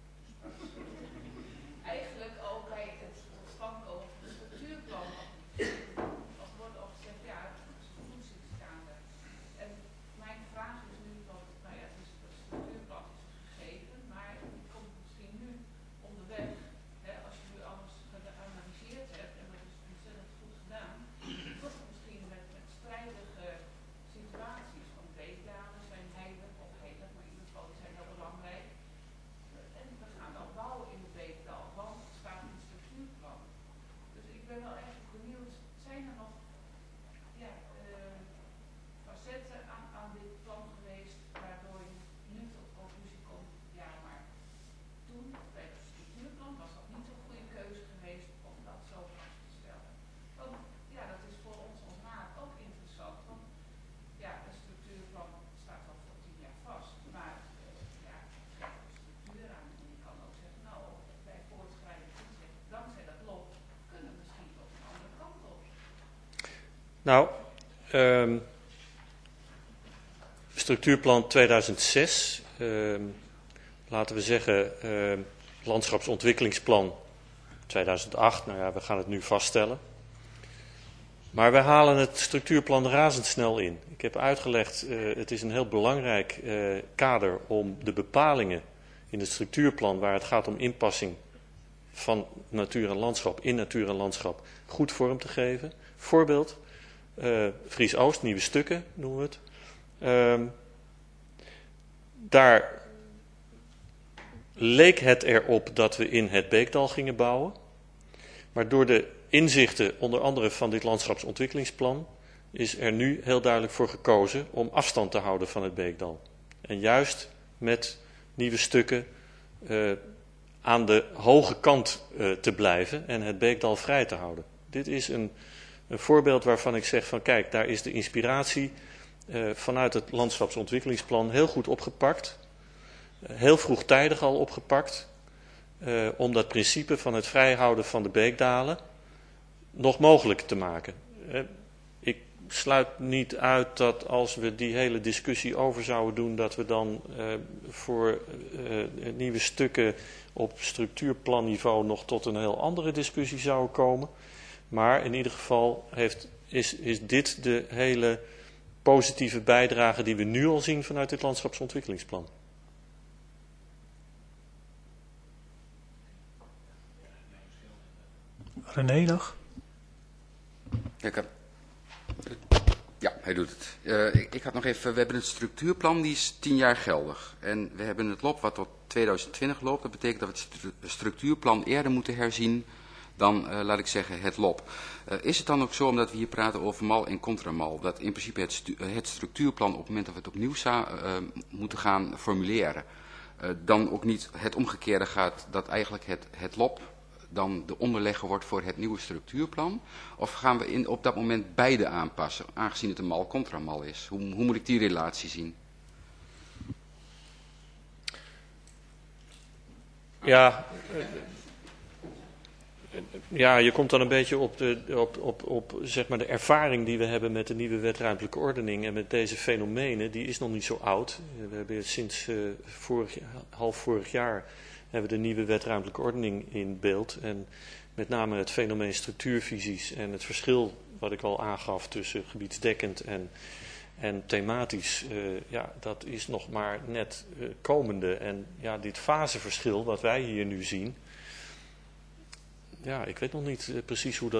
eigenlijk al bij het tot stand komen van het structuurplan als wordt al gezegd, ja, het is een toetsingskader. En mijn vraag is nu, want het structuurplan is gegeven, maar het komt misschien nu Nou, structuurplan 2006, laten we zeggen landschapsontwikkelingsplan 2008, nou ja, we gaan het nu vaststellen. Maar we halen het structuurplan razendsnel in. Ik heb uitgelegd, het is een heel belangrijk kader om de bepalingen in het structuurplan, waar het gaat om inpassing van natuur en landschap, in natuur en landschap, goed vorm te geven. Voorbeeld, Fries Oost, nieuwe stukken noemen we het. Daar leek het erop dat we in het Beekdal gingen bouwen. Maar door de inzichten, onder andere van dit landschapsontwikkelingsplan, is er nu heel duidelijk voor gekozen om afstand te houden van het Beekdal. En juist met nieuwe stukken aan de hoge kant te blijven en het Beekdal vrij te houden. Dit is een voorbeeld waarvan ik zeg van kijk, daar is de inspiratie vanuit het landschapsontwikkelingsplan heel goed opgepakt. Heel vroegtijdig al opgepakt. Om dat principe van het vrijhouden van de beekdalen nog mogelijk te maken. Ik sluit niet uit dat als we die hele discussie over zouden doen, dat we dan voor nieuwe stukken op structuurplanniveau nog tot een heel andere discussie zouden komen. Maar in ieder geval is dit de hele positieve bijdrage die we nu al zien vanuit dit landschapsontwikkelingsplan. René nog? Ja, hij doet het. Ik had nog even, we hebben een structuurplan die is 10 jaar geldig. En we hebben het LOP wat tot 2020 loopt. Dat betekent dat we het structuurplan eerder moeten herzien dan, laat ik zeggen, het LOP. Is het dan ook zo, omdat we hier praten over mal en contramal, dat in principe het structuurplan op het moment dat we het opnieuw moeten gaan formuleren, dan ook niet het omgekeerde gaat, dat eigenlijk het LOP dan de onderlegger wordt voor het nieuwe structuurplan? Of gaan we op dat moment beide aanpassen, aangezien het een mal-contramal is? Hoe moet ik die relatie zien? Ja, je komt dan een beetje op zeg maar de ervaring die we hebben met de nieuwe wet ruimtelijke ordening en met deze fenomenen. Die is nog niet zo oud. We hebben sinds half vorig jaar hebben we de nieuwe wet ruimtelijke ordening in beeld. En met name het fenomeen structuurvisies en het verschil wat ik al aangaf tussen gebiedsdekkend en thematisch, dat is nog maar net komende. En ja, dit faseverschil wat wij hier nu zien, ja, ik weet nog niet precies hoe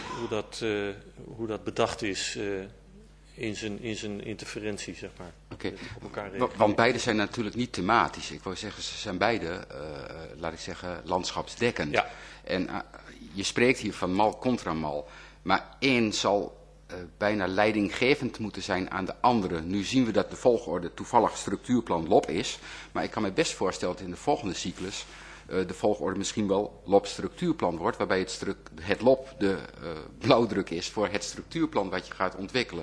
dat bedacht is in zijn interferentie, zeg maar. Oké. Want beide zijn natuurlijk niet thematisch. Ik wil zeggen, ze zijn beide, laat ik zeggen, landschapsdekkend. Ja. En je spreekt hier van mal contra mal. Maar één zal bijna leidinggevend moeten zijn aan de andere. Nu zien we dat de volgorde toevallig structuurplan LOP is. Maar ik kan me best voorstellen dat in de volgende cyclus de volgorde misschien wel LOP-structuurplan wordt, waarbij het LOP de blauwdruk is voor het structuurplan wat je gaat ontwikkelen.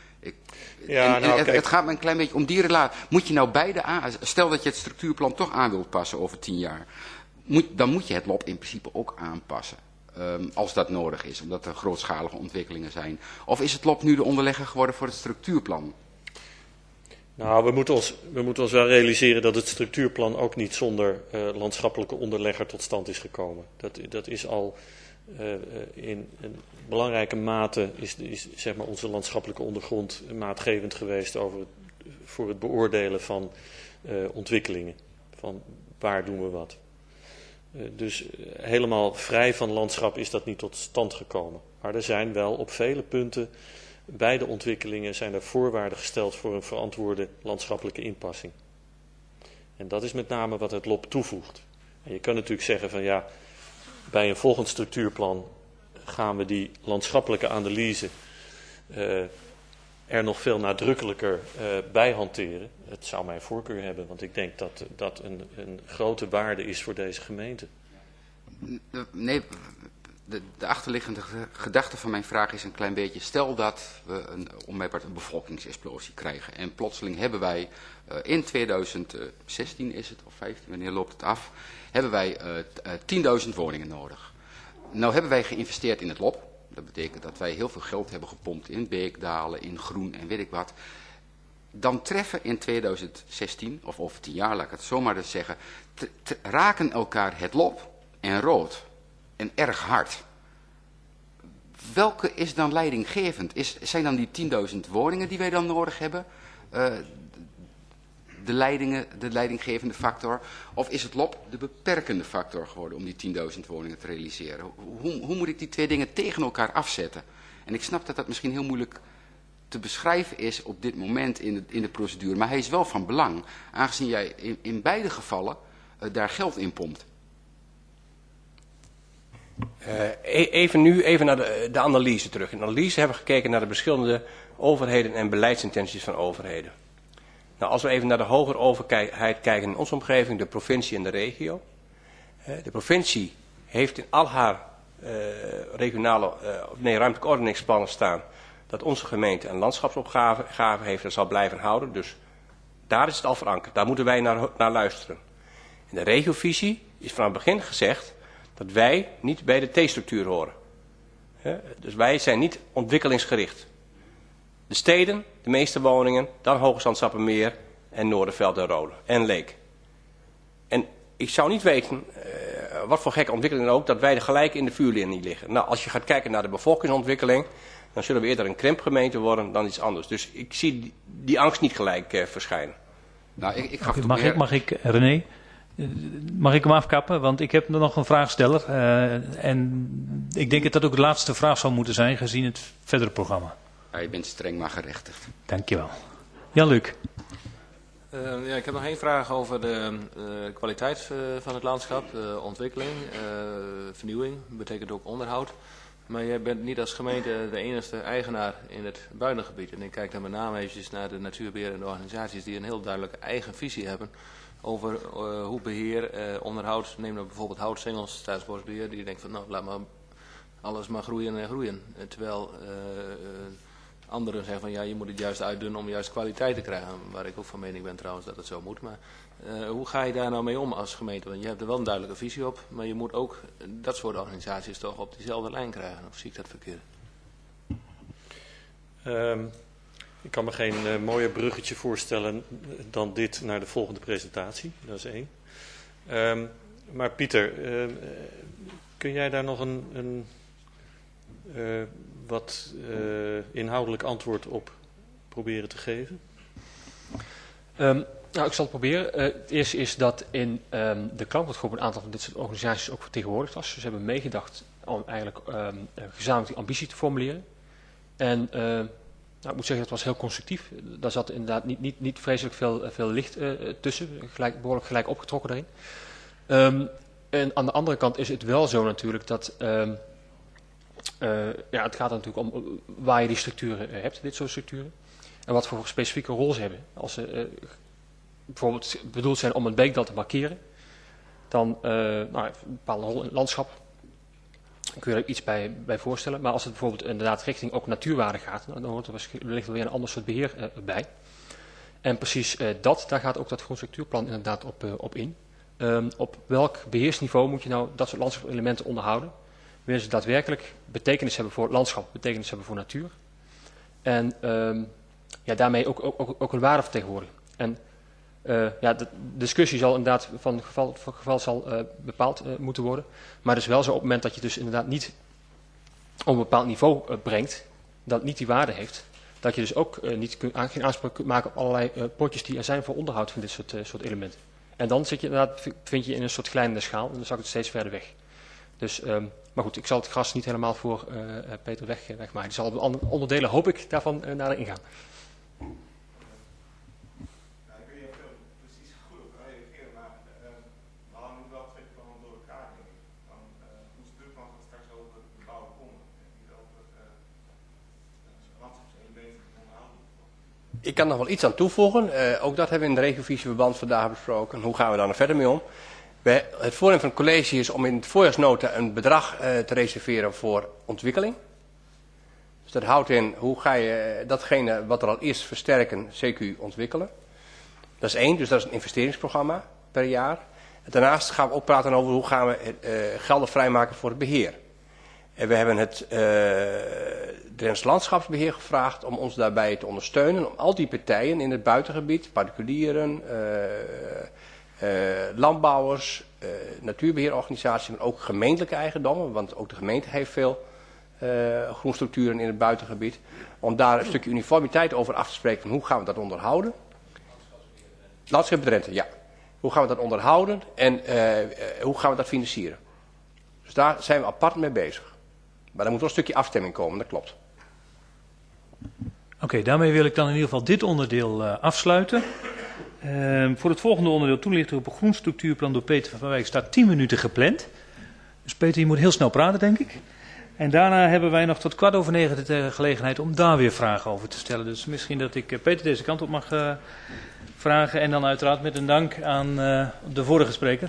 Het gaat me een klein beetje om die relatie. Moet je nou beide stel dat je het structuurplan toch aan wilt passen over 10 jaar, dan moet je het LOP in principe ook aanpassen. Als dat nodig is, omdat er grootschalige ontwikkelingen zijn. Of is het LOP nu de onderlegger geworden voor het structuurplan? Nou, we moeten ons wel realiseren dat het structuurplan ook niet zonder landschappelijke onderlegger tot stand is gekomen. Dat is al in een belangrijke mate is zeg maar onze landschappelijke ondergrond maatgevend geweest voor het beoordelen van ontwikkelingen. Van waar doen we wat. Dus helemaal vrij van landschap is dat niet tot stand gekomen. Maar er zijn wel op vele punten, bij de ontwikkelingen zijn er voorwaarden gesteld voor een verantwoorde landschappelijke inpassing. En dat is met name wat het LOP toevoegt. En je kan natuurlijk zeggen van ja, bij een volgend structuurplan gaan we die landschappelijke analyse er nog veel nadrukkelijker bij hanteren. Het zou mijn voorkeur hebben, want ik denk dat dat een grote waarde is voor deze gemeente. Nee, de achterliggende gedachte van mijn vraag is een klein beetje, stel dat we een bevolkingsexplosie krijgen. En plotseling hebben wij in 2016 is het, of 15, wanneer loopt het af, hebben wij 10.000 woningen nodig. Nou hebben wij geïnvesteerd in het LOP. Dat betekent dat wij heel veel geld hebben gepompt in beekdalen, in groen en weet ik wat. Dan treffen in 2016, of over 10 jaar, laat ik het zomaar dus zeggen, raken elkaar het Lop en Rood. En erg hard. Welke is dan leidinggevend? Zijn dan die 10.000 woningen die wij dan nodig hebben de leidinggevende factor? Of is het Lop de beperkende factor geworden om die 10.000 woningen te realiseren? Hoe moet ik die twee dingen tegen elkaar afzetten? En ik snap dat dat misschien heel moeilijk te beschrijven is op dit moment in de procedure. Maar hij is wel van belang, aangezien jij in beide gevallen daar geld in pompt. Even naar de analyse terug. In de analyse hebben we gekeken naar de verschillende overheden en beleidsintenties van overheden. Nou, als we even naar de hogere overheid kijken in onze omgeving, de provincie en de regio. De provincie heeft in al haar ruimtelijke ordeningsplannen staan dat onze gemeente een landschapsopgave heeft en zal blijven houden. Dus daar is het al verankerd. Daar moeten wij naar luisteren. In de regiovisie is van het begin gezegd dat wij niet bij de T-structuur horen. Dus wij zijn niet ontwikkelingsgericht. De steden, de meeste woningen, dan Hoogezand-Sappemeer en Noorderveld en Rode en Leek. En ik zou niet weten, wat voor gekke ontwikkeling ook, dat wij gelijk in de vuurlinie liggen. Nou, als je gaat kijken naar de bevolkingsontwikkeling, dan zullen we eerder een krimpgemeente worden dan iets anders. Dus ik zie die angst niet gelijk verschijnen. Nou, René, mag ik hem afkappen? Want ik heb nog een vraagsteller. En ik denk dat dat ook de laatste vraag zal moeten zijn, gezien het verdere programma. Ja, je bent streng maar gerechtigd. Dankjewel. Jan-Luc. Ik heb nog één vraag over de kwaliteit van het landschap, ontwikkeling, vernieuwing, betekent ook onderhoud. Maar jij bent niet als gemeente de enige eigenaar in het buitengebied. En ik kijk dan met name eventjes naar de natuurbeheerende organisaties die een heel duidelijke eigen visie hebben over hoe beheer, onderhoud, neem nou bijvoorbeeld Houtsingels, Staatsbosbeheer, die denkt van nou laat maar alles maar groeien en groeien. Terwijl anderen zeggen van ja, je moet het juist uitdunnen om juist kwaliteit te krijgen. Waar ik ook van mening ben trouwens dat het zo moet. Maar hoe ga je daar nou mee om als gemeente? Want je hebt er wel een duidelijke visie op. Maar je moet ook dat soort organisaties toch op diezelfde lijn krijgen. Of zie ik dat verkeerd? Ik kan me geen mooier bruggetje voorstellen dan dit naar de volgende presentatie. Dat is 1. Maar Pieter, kun jij daar nog een wat inhoudelijk antwoord op proberen te geven? Nou, ik zal het proberen. Het eerste is dat in de klantgroep een aantal van dit soort organisaties ook vertegenwoordigd was. Dus ze hebben meegedacht om eigenlijk gezamenlijk die ambitie te formuleren. En ik moet zeggen, het was heel constructief. Daar zat inderdaad niet vreselijk veel licht tussen. Behoorlijk gelijk opgetrokken daarin. En aan de andere kant is het wel zo natuurlijk dat het gaat er natuurlijk om waar je die structuren hebt, dit soort structuren. En wat voor specifieke rol ze hebben. Als ze bijvoorbeeld bedoeld zijn om een beekdal te markeren, dan een bepaalde rol in het landschap. Dan kun je er iets bij voorstellen. Maar als het bijvoorbeeld inderdaad richting ook natuurwaarde gaat, dan hoort er wellicht weer een ander soort beheer bij. En precies daar gaat ook dat groenstructuurplan inderdaad op in. Op welk beheersniveau moet je nou dat soort landschapselementen onderhouden? Willen ze daadwerkelijk betekenis hebben voor het landschap, betekenis hebben voor natuur. En daarmee ook een waarde vertegenwoordigen. En de discussie zal inderdaad van geval voor geval zal bepaald moeten worden. Maar het is wel zo op het moment dat je dus inderdaad niet op een bepaald niveau brengt, dat niet die waarde heeft, dat je dus ook geen aanspraak kunt maken op allerlei potjes die er zijn voor onderhoud van dit soort elementen. En dan vind je in een soort kleinere schaal en dan zakt het steeds verder weg. Dus, maar goed, ik zal het gras niet helemaal voor Peter wegmaken. Die zal op onderdelen, hoop ik, daarvan nader ingaan. Ik weet niet of ik precies goed op kan reageren, maar we halen nu wel 2 plannen door elkaar, denk ik. Dan ons buurplan gaat straks over de bouwen komen. En niet over landschapselementen onderhouden. Ik kan nog wel iets aan toevoegen. Ook dat hebben we in de regiovisieverband vandaag besproken. Hoe gaan we daar nou verder mee om? Het voornemen van het college is om in het voorjaarsnota een bedrag te reserveren voor ontwikkeling. Dus dat houdt in, hoe ga je datgene wat er al is versterken, CQ ontwikkelen. Dat is 1, dus dat is een investeringsprogramma per jaar. En daarnaast gaan we ook praten over hoe gaan we gelden vrijmaken voor het beheer. En we hebben het Drents Landschapsbeheer gevraagd om ons daarbij te ondersteunen. Om al die partijen in het buitengebied, particulieren, landbouwers, natuurbeheerorganisaties, maar ook gemeentelijke eigendommen. Want ook de gemeente heeft veel groenstructuren in het buitengebied. Om daar een stukje uniformiteit over af te spreken van hoe gaan we dat onderhouden. Landschap Drenthe, ja. Hoe gaan we dat onderhouden en hoe gaan we dat financieren? Dus daar zijn we apart mee bezig. Maar er moet wel een stukje afstemming komen, dat klopt. Oké, daarmee wil ik dan in ieder geval dit onderdeel afsluiten. Voor het volgende onderdeel toelichting op een groenstructuurplan door Peter van Wijk staat 10 minuten gepland. Dus Peter, je moet heel snel praten, denk ik. En daarna hebben wij nog tot 8:15 de gelegenheid om daar weer vragen over te stellen. Dus misschien dat ik Peter deze kant op mag vragen. En dan uiteraard met een dank aan de vorige spreker.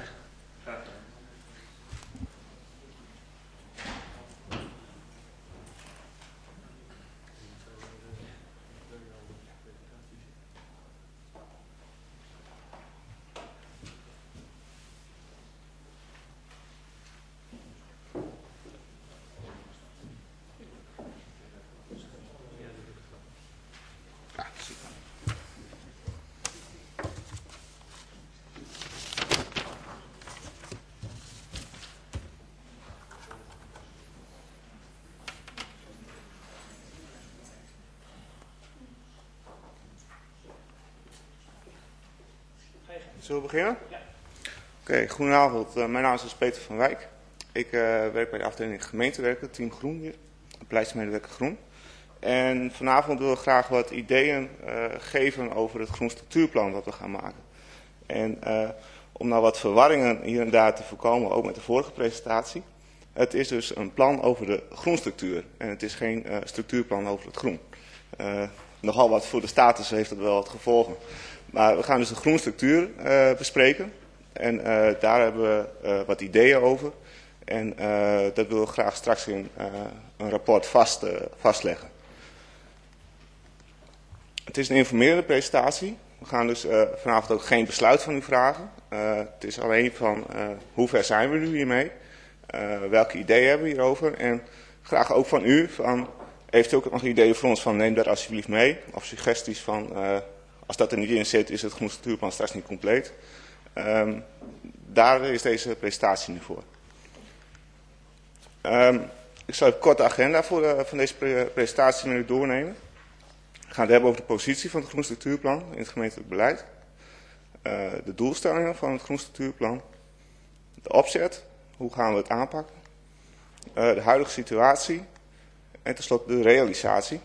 Zullen we beginnen? Ja. Oké, goedenavond. Mijn naam is dus Peter van Wijk. Ik werk bij de afdeling gemeentewerken, team Groen hier. Beleidsmedewerker Groen. En vanavond willen we graag wat ideeën geven over het groenstructuurplan dat we gaan maken. En om nou wat verwarringen hier en daar te voorkomen, ook met de vorige presentatie. Het is dus een plan over de groenstructuur. En het is geen structuurplan over het groen. Nogal wat voor de status heeft het wel wat gevolgen. Maar we gaan dus de groenstructuur bespreken. En daar hebben we wat ideeën over. En dat willen we graag straks in een rapport vastleggen. Het is een informerende presentatie. We gaan dus vanavond ook geen besluit van u vragen. Het is alleen van hoe ver zijn we nu hiermee? Welke ideeën hebben we hierover? En graag ook van u. Heeft u ook nog ideeën voor ons van neem dat alsjeblieft mee? Of suggesties van als dat er niet in zit is het groenstructuurplan straks niet compleet. Daar is deze presentatie nu voor. Ik zal even kort de agenda van deze presentatie met u doornemen. We gaan het hebben over de positie van het groenstructuurplan in het gemeentelijk beleid. De doelstellingen van het groenstructuurplan. De opzet, hoe gaan we het aanpakken. De huidige situatie. En tenslotte de realisatie.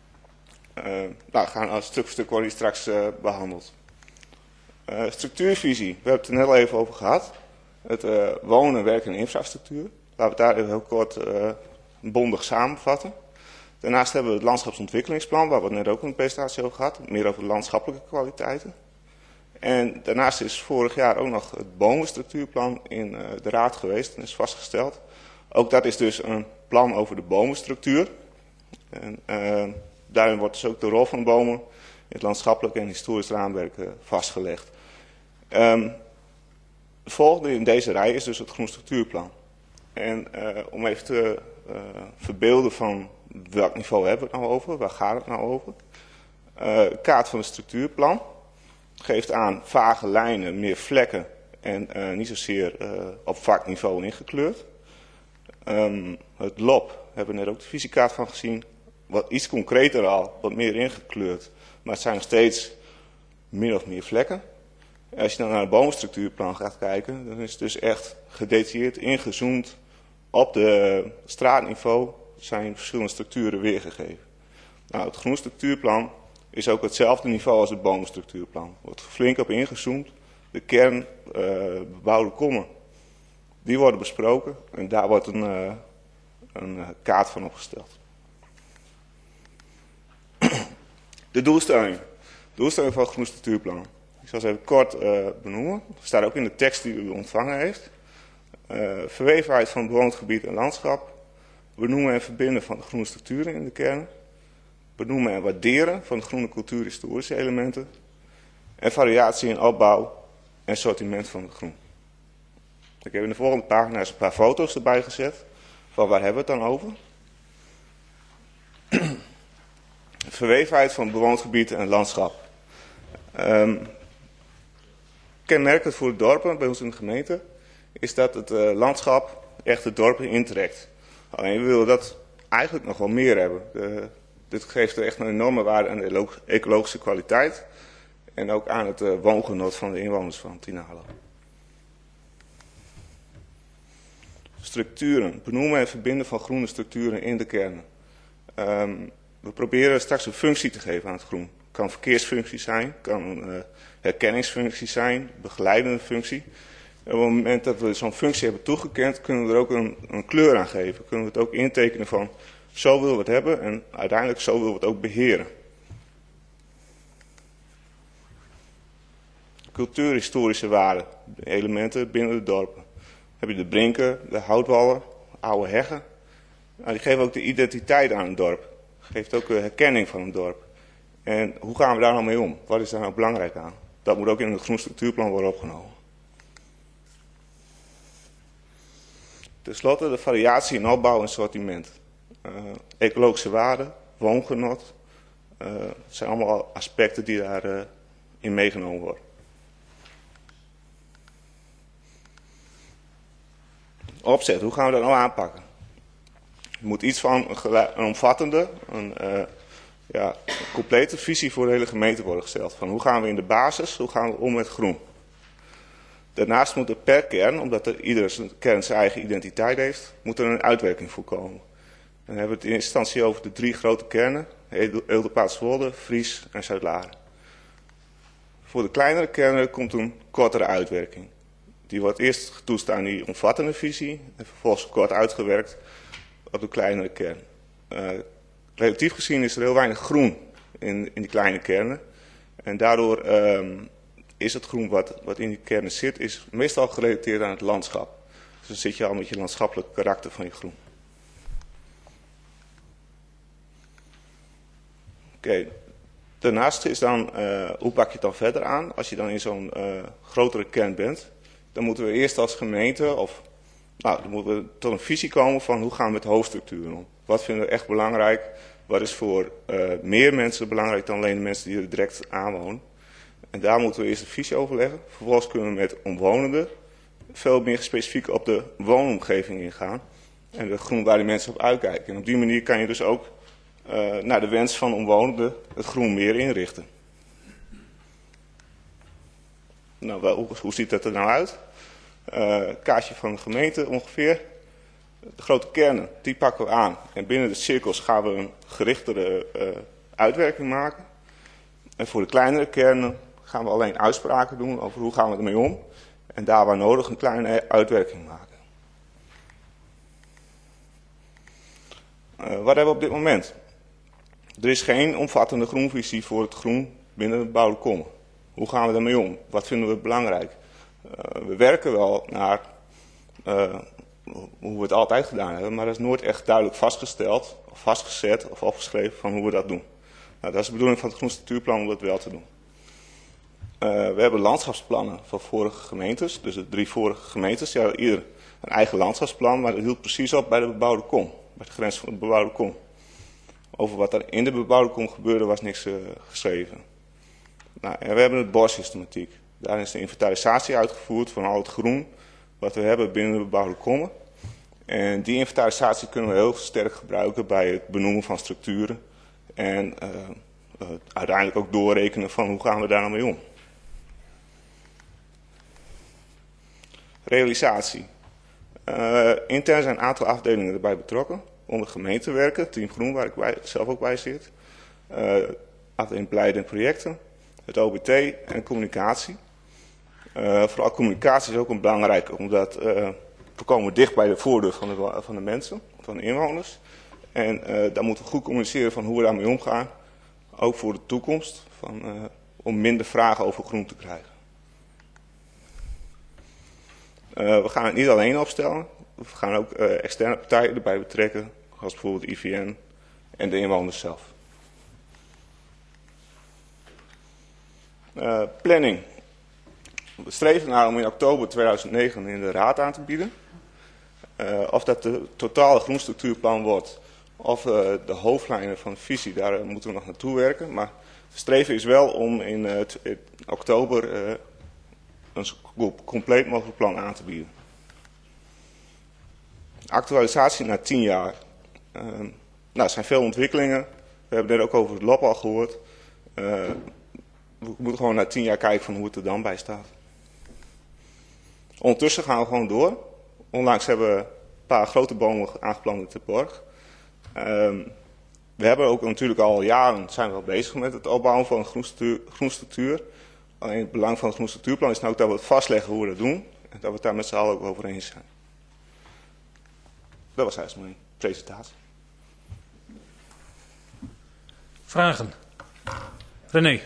Gaan stuk voor stuk worden die straks behandeld. Structuurvisie, we hebben het er net al even over gehad. Het wonen, werken en infrastructuur. Laten we het daar even heel kort bondig samenvatten. Daarnaast hebben we het landschapsontwikkelingsplan, waar we het net ook in de presentatie over gehad. Meer over de landschappelijke kwaliteiten. En daarnaast is vorig jaar ook nog het bomenstructuurplan in de raad geweest en is vastgesteld. Ook dat is dus een plan over de bomenstructuur. En daarin wordt dus ook de rol van bomen in het landschappelijk en historisch raamwerk vastgelegd. De volgende in deze rij is dus het groenstructuurplan. En om even te verbeelden van welk niveau hebben we het nou over, waar gaat het nou over. Kaart van het structuurplan geeft aan vage lijnen, meer vlekken en niet zozeer op vakniveau ingekleurd. Het LOP hebben we net ook de visiekaart van gezien. Wat iets concreter al, wat meer ingekleurd. Maar het zijn nog steeds min of meer vlekken. Als je dan naar het bomenstructuurplan gaat kijken, dan is het dus echt gedetailleerd ingezoomd op de straatniveau zijn verschillende structuren weergegeven. Nou, het groenstructuurplan is ook hetzelfde niveau als het bomenstructuurplan. Er wordt flink op ingezoomd. De kern, bebouwde kommen, die worden besproken en daar wordt een kaart van opgesteld. De doelstelling. De doelstelling van het groenstructuurplan. Ik zal ze even kort benoemen. Dat staat ook in de tekst die u ontvangen heeft. Verwevenheid van bewoond gebied en landschap. Benoemen en verbinden van de groene structuren in de kern. Benoemen en waarderen van de groene cultuurhistorische elementen. En variatie in opbouw en sortiment van het groen. Ik heb in de volgende pagina's een paar foto's erbij gezet waar hebben we het dan over? Verwevenheid van bewoond gebied en landschap. Kenmerkend voor de dorpen bij ons in de gemeente is dat het landschap echt de dorpen intrekt. Alleen we willen dat eigenlijk nog wel meer hebben. Dit geeft echt een enorme waarde aan de ecologische kwaliteit en ook aan het woongenot van de inwoners van Tynaarlo. Structuren, benoemen en verbinden van groene structuren in de kernen. We proberen straks een functie te geven aan het groen. Het kan een verkeersfunctie zijn, kan een herkenningsfunctie zijn, begeleidende functie. En op het moment dat we zo'n functie hebben toegekend, kunnen we er ook een kleur aan geven. Kunnen we het ook intekenen van zo willen we het hebben en uiteindelijk zo willen we het ook beheren. Cultuurhistorische waarden, elementen binnen de dorpen. Dan heb je de brinken, de houtwallen, oude heggen. Nou, die geven ook de identiteit aan een dorp. Geeft ook de herkenning van een dorp. En hoe gaan we daar nou mee om? Wat is daar nou belangrijk aan? Dat moet ook in het groen structuurplan worden opgenomen. Ten slotte de variatie in opbouw en sortiment. Ecologische waarden, woongenot. Het zijn allemaal aspecten die daarin in meegenomen worden. Opzet, hoe gaan we dat nou aanpakken? Er moet iets van een omvattende, een complete visie voor de hele gemeente worden gesteld. Van hoe gaan we in de basis, hoe gaan we om met groen? Daarnaast moet er per kern, omdat iedere kern zijn eigen identiteit heeft, moet er een uitwerking voor komen. Dan hebben we het in eerste instantie over de 3 grote kernen, Eelde-Paterswolde, Vries en Zuid-Laren. Voor de kleinere kernen komt een kortere uitwerking. Die wordt eerst getoetst aan die omvattende visie en vervolgens kort uitgewerkt op de kleinere kern. Relatief gezien is er heel weinig groen in die kleine kernen. En daardoor is het groen wat in die kernen zit, is meestal gerelateerd aan het landschap. Dus dan zit je al met je landschappelijke karakter van je groen. Oké. Daarnaast is dan, hoe pak je het dan verder aan? Als je dan in zo'n grotere kern bent, dan moeten we eerst als gemeente, dan moeten we tot een visie komen van hoe gaan we met hoofdstructuren om. Wat vinden we echt belangrijk? Wat is voor meer mensen belangrijk dan alleen de mensen die er direct aanwonen? En daar moeten we eerst een visie over leggen. Vervolgens kunnen we met omwonenden veel meer specifiek op de woonomgeving ingaan. En de groen waar die mensen op uitkijken. En op die manier kan je dus ook naar de wens van omwonenden het groen meer inrichten. Nou, hoe ziet dat er nou uit? Kaartje van de gemeente ongeveer. De grote kernen, die pakken we aan. En binnen de cirkels gaan we een gerichtere uitwerking maken. En voor de kleinere kernen gaan we alleen uitspraken doen over hoe gaan we ermee om. En daar waar nodig een kleine uitwerking maken. Wat hebben we op dit moment? Er is geen omvattende groenvisie voor het groen binnen de bebouwde kommen. Hoe gaan we daarmee om? Wat vinden we belangrijk? We werken wel naar hoe we het altijd gedaan hebben, maar dat is nooit echt duidelijk vastgesteld, of vastgezet of opgeschreven van hoe we dat doen. Nou, dat is de bedoeling van het groen structuurplan om dat wel te doen. We hebben landschapsplannen van vorige gemeentes, dus de 3 vorige gemeentes. Die hadden ieder een eigen landschapsplan, maar dat hield precies op bij de bebouwde kom, bij de grens van de bebouwde kom. Over wat er in de bebouwde kom gebeurde was niks geschreven. Nou, en we hebben het borstsystematiek. Daarin is de inventarisatie uitgevoerd van al het groen wat we hebben binnen de bebouwde kommen. En die inventarisatie kunnen we heel sterk gebruiken bij het benoemen van structuren. En uiteindelijk ook doorrekenen van hoe gaan we daar nou mee om. Realisatie. Intern zijn een aantal afdelingen erbij betrokken. Om de gemeente te werken, Team Groen waar ik zelf ook bij zit. Afdeling beleid en projecten. Het OBT en communicatie. Vooral communicatie is ook een belangrijke, omdat we komen dicht bij de voordeur van de mensen, van de inwoners. En daar moeten we goed communiceren van hoe we daarmee omgaan. Ook voor de toekomst, om minder vragen over groen te krijgen. We gaan het niet alleen opstellen. We gaan ook externe partijen erbij betrekken, zoals bijvoorbeeld IVN en de inwoners zelf. Planning. We streven naar om in oktober 2009 in de raad aan te bieden. Of dat de totale groenstructuurplan wordt, of de hoofdlijnen van de visie, daar moeten we nog naartoe werken. Maar het streven is wel om in oktober een zo compleet mogelijk plan aan te bieden. Actualisatie na 10 jaar. Er zijn veel ontwikkelingen. We hebben net ook over het LOP al gehoord. We moeten gewoon na 10 jaar kijken van hoe het er dan bij staat. Ondertussen gaan we gewoon door. Onlangs hebben we een paar grote bomen aangeplant in Terborg. We hebben ook natuurlijk al jaren zijn we al bezig met het opbouwen van een groenstructuur. Alleen het belang van het groenstructuurplan is nou ook dat we het vastleggen hoe we dat doen. En dat we het daar met z'n allen ook over eens zijn. Dat was eigenlijk mijn presentatie. Vragen? René.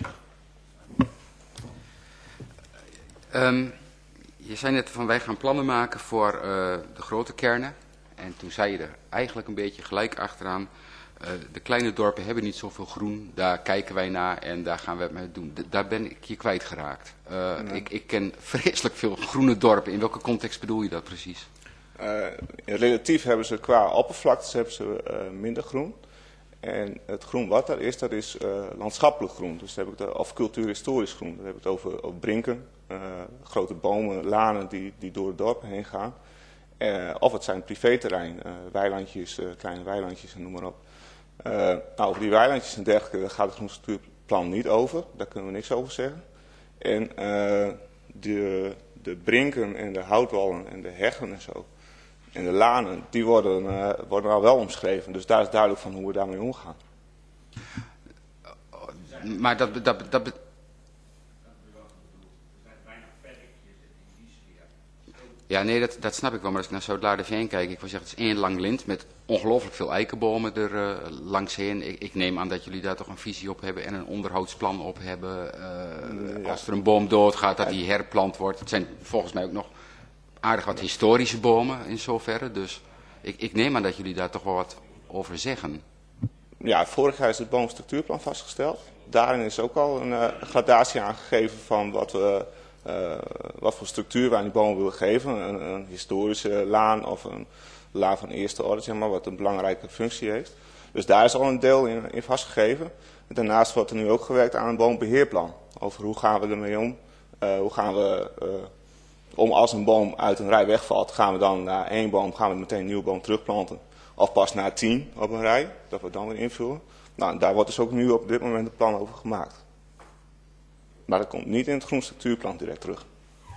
Je zei net van wij gaan plannen maken voor de grote kernen. En toen zei je er eigenlijk een beetje gelijk achteraan. De kleine dorpen hebben niet zoveel groen. Daar kijken wij naar en daar gaan we het mee doen. Daar ben ik je kwijtgeraakt. Ik ken vreselijk veel groene dorpen. In welke context bedoel je dat precies? Relatief hebben ze qua oppervlaktes hebben ze, minder groen. En het groen wat daar is, dat is landschappelijk groen. Dus dan heb ik het, of cultuurhistorisch groen. Dan heb ik het over brinken, grote bomen, lanen die door het dorp heen gaan. Of het zijn privéterrein, weilandjes, kleine weilandjes en noem maar op. Over die weilandjes en dergelijke daar gaat het groenstructuurplan niet over. Daar kunnen we niks over zeggen. En de brinken en de houtwallen en de heggen en zo. En de lanen, die worden al wel omschreven. Dus daar is duidelijk van hoe we daarmee omgaan. Maar dat ja, nee, dat snap ik wel. Maar als ik naar Zuid-Laarderveen kijk, ik wil zeggen, het is één lang lint met ongelooflijk veel eikenbomen er langsheen. Ik neem aan dat jullie daar toch een visie op hebben en een onderhoudsplan op hebben. Ja. Als er een boom doodgaat, dat die herplant wordt. Het zijn volgens mij ook nog aardig wat historische bomen in zoverre. Dus ik neem aan dat jullie daar toch wel wat over zeggen. Ja, vorig jaar is het boomstructuurplan vastgesteld. Daarin is ook al een gradatie aangegeven van wat voor structuur wij aan die bomen willen geven. Een historische laan of een laan van eerste orde, zeg maar, wat een belangrijke functie heeft. Dus daar is al een deel in vastgegeven. En daarnaast wordt er nu ook gewerkt aan een boombeheerplan. Over hoe gaan we ermee om? Hoe gaan we om als een boom uit een rij wegvalt, gaan we dan na 1 boom gaan we meteen een nieuwe boom terugplanten. Of pas na 10 op een rij, dat we dan weer invullen. Nou, daar wordt dus ook nu op dit moment een plan over gemaakt. Maar dat komt niet in het groenstructuurplan direct terug.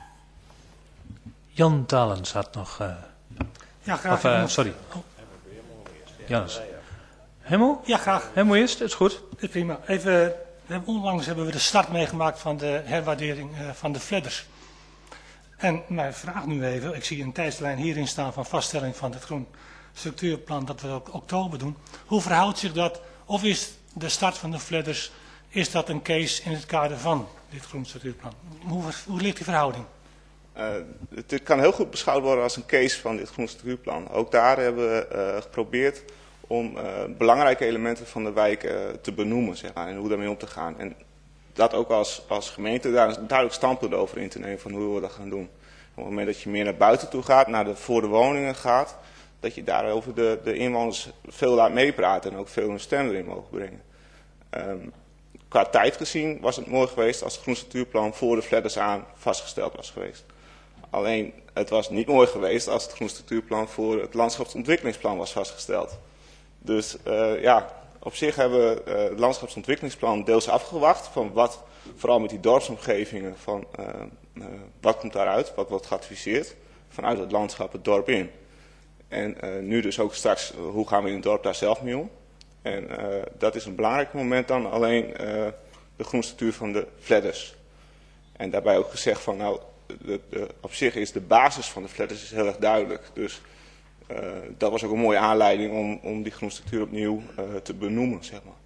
Jan Talens had nog... Ja, graag. Sorry. Jannes. Hemmo? Ja, graag. Hemmo eerst, dat is goed. Dat is prima. Even, onlangs hebben we de start meegemaakt van de herwaardering van de fladders. En mijn vraag nu even, ik zie een tijdslijn hierin staan van vaststelling van het groenstructuurplan dat we ook oktober doen. Hoe verhoudt zich dat, of is de start van de fladders, is dat een case in het kader van dit groenstructuurplan? Hoe ligt die verhouding? Het kan heel goed beschouwd worden als een case van dit groenstructuurplan. Ook daar hebben we geprobeerd om belangrijke elementen van de wijk te benoemen, zeg maar, en hoe daarmee om te gaan. En dat ook als gemeente daar een duidelijk standpunt over in te nemen van hoe we dat gaan doen. Op het moment dat je meer naar buiten toe gaat, naar voor de woningen gaat, dat je daarover de inwoners veel laat meepraten en ook veel hun stem erin mogen brengen. Qua tijd gezien was het mooi geweest als het groenstructuurplan voor de fladders aan vastgesteld was geweest. Alleen het was niet mooi geweest als het groenstructuurplan voor het landschapsontwikkelingsplan was vastgesteld. Dus op zich hebben we het landschapsontwikkelingsplan deels afgewacht van wat, vooral met die dorpsomgevingen, van wat komt daaruit, wat wordt geadviseerd vanuit het landschap het dorp in. En nu dus ook straks, hoe gaan we in het dorp daar zelf mee om? En dat is een belangrijk moment dan alleen de groenstructuur van de fladders. En daarbij ook gezegd van nou, op zich is de basis van de fladders is heel erg duidelijk. Dus dat was ook een mooie aanleiding om die groenstructuur opnieuw te benoemen, zeg maar.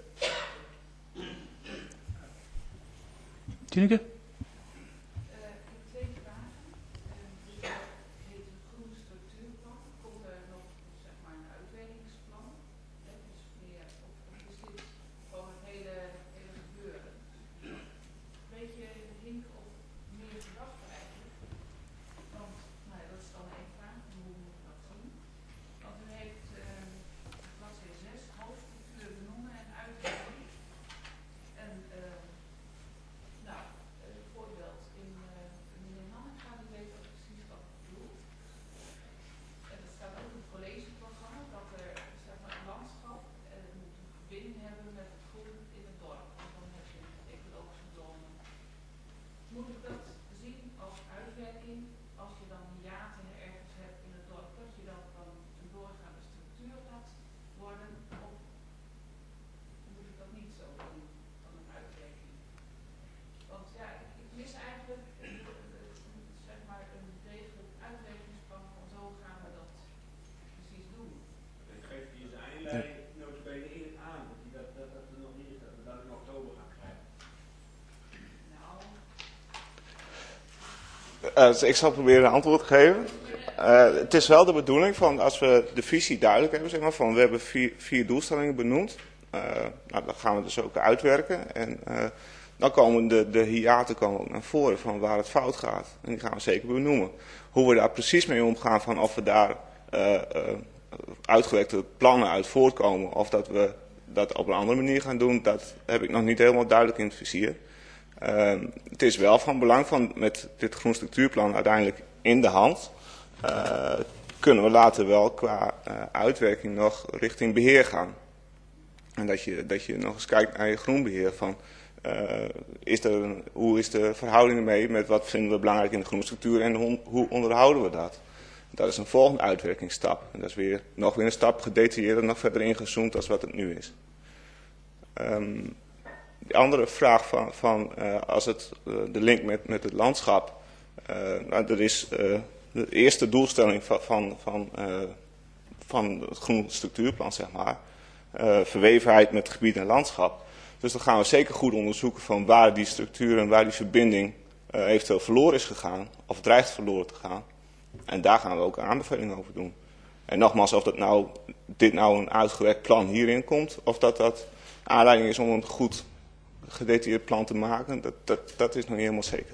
Tineke? Twee vragen. Het heet een groenstructuurplan. Komt er nog zeg maar een uitwerkingsplan? Dus meer, of is dit gewoon het hele gebeuren? Weet je, hink of meer verwachten eigenlijk? Want, nou ja, dat is dan één vraag. Hoe moet dat Dus ik zal proberen een antwoord te geven. Het is wel de bedoeling van als we de visie duidelijk hebben, zeg maar, van we hebben vier doelstellingen benoemd. Nou, dan gaan we dus ook uitwerken. En dan komen de hiaten komen ook naar voren van waar het fout gaat. En die gaan we zeker benoemen. Hoe we daar precies mee omgaan, van of we daar uitgewerkte plannen uit voortkomen, of dat we dat op een andere manier gaan doen, dat heb ik nog niet helemaal duidelijk in het vizier. Het is wel van belang van met dit groen structuurplan uiteindelijk in de hand. Kunnen we later wel qua uitwerking nog richting beheer gaan. En dat je nog eens kijkt naar je groenbeheer. Van, hoe is de verhouding ermee met wat vinden we belangrijk in de groenstructuur en hoe onderhouden we dat? Dat is een volgende uitwerkingsstap. En dat is nog weer een stap gedetailleerder, nog verder ingezoomd als wat het nu is. De andere vraag van als het de link met het landschap. Nou, er is de eerste doelstelling van het groen structuurplan, zeg maar. Verwevenheid met gebied en landschap. Dus dan gaan we zeker goed onderzoeken van waar die structuur en waar die verbinding eventueel verloren is gegaan. Of dreigt verloren te gaan. En daar gaan we ook een aanbeveling over doen. En nogmaals, of dit nou een uitgewerkt plan hierin komt, of dat aanleiding is om een goed gedetailleerd plan te maken, dat is nog niet helemaal zeker.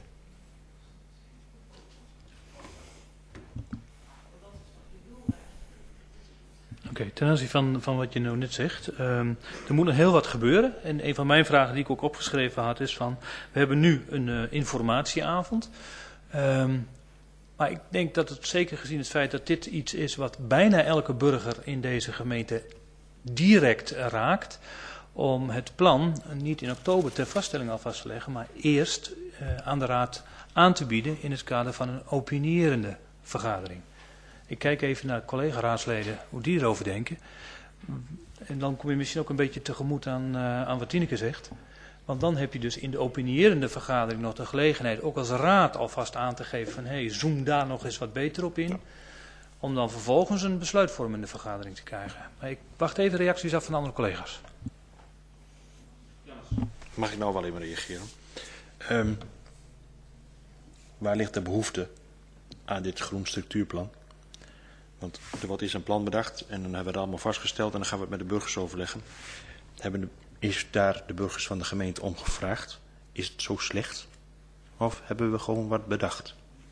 Oké, ten aanzien van wat je nou net zegt, er moet nog heel wat gebeuren. En een van mijn vragen die ik ook opgeschreven had is van, we hebben nu een informatieavond. Maar ik denk dat het zeker gezien het feit dat dit iets is wat bijna elke burger in deze gemeente direct raakt, om het plan niet in oktober ter vaststelling al vast te leggen, maar eerst aan de raad aan te bieden in het kader van een opinierende vergadering. Ik kijk even naar collega-raadsleden hoe die erover denken. En dan kom je misschien ook een beetje tegemoet aan wat Tineke zegt. Want dan heb je dus in de opinierende vergadering nog de gelegenheid, ook als raad alvast aan te geven van hey, zoom daar nog eens wat beter op in. Om dan vervolgens een besluitvormende vergadering te krijgen. Maar ik wacht even reacties af van andere collega's. Mag ik nou wel even reageren? Waar ligt de behoefte aan dit groen structuurplan? Want er wordt eerst een plan bedacht en dan hebben we het allemaal vastgesteld en dan gaan we het met de burgers overleggen. Is daar de burgers van de gemeente om gevraagd? Is het zo slecht? Of hebben we gewoon wat bedacht?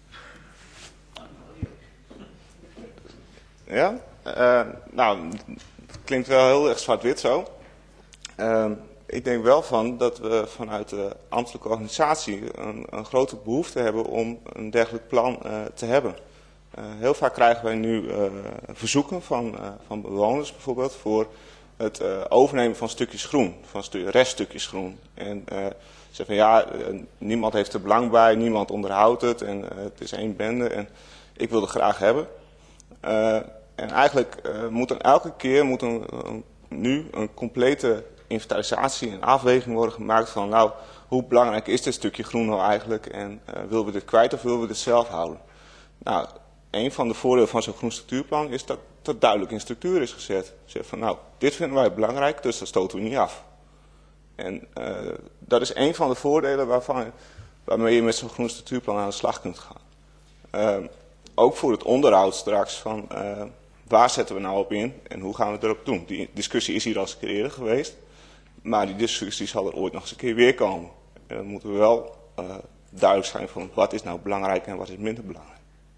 Ja, nou, het klinkt wel heel erg zwart-wit zo. Ik denk wel dat we vanuit de ambtelijke organisatie een grote behoefte hebben om een dergelijk plan te hebben. Heel vaak krijgen wij nu verzoeken van bewoners bijvoorbeeld voor het overnemen van stukjes groen, van reststukjes groen. En zeggen van ja, niemand heeft er belang bij, niemand onderhoudt het en het is één bende en ik wil het graag hebben. En eigenlijk moet er elke keer nu een complete inventarisatie en afweging worden gemaakt van nou, hoe belangrijk is dit stukje groen nou eigenlijk en willen we dit kwijt of willen we dit zelf houden? Nou, een van de voordelen van zo'n groen structuurplan is dat dat duidelijk in structuur is gezet. Zeg van nou, dit vinden wij belangrijk, dus dat stoten we niet af. En dat is een van de voordelen waarmee je met zo'n groen structuurplan aan de slag kunt gaan. Ook voor het onderhoud straks van waar zetten we nou op in en hoe gaan we het erop doen. Die discussie is hier al eens een keer eerder geweest, maar die discussie zal er ooit nog eens een keer weer komen. En dan moeten we wel duidelijk zijn van wat is nou belangrijk en wat is minder belangrijk.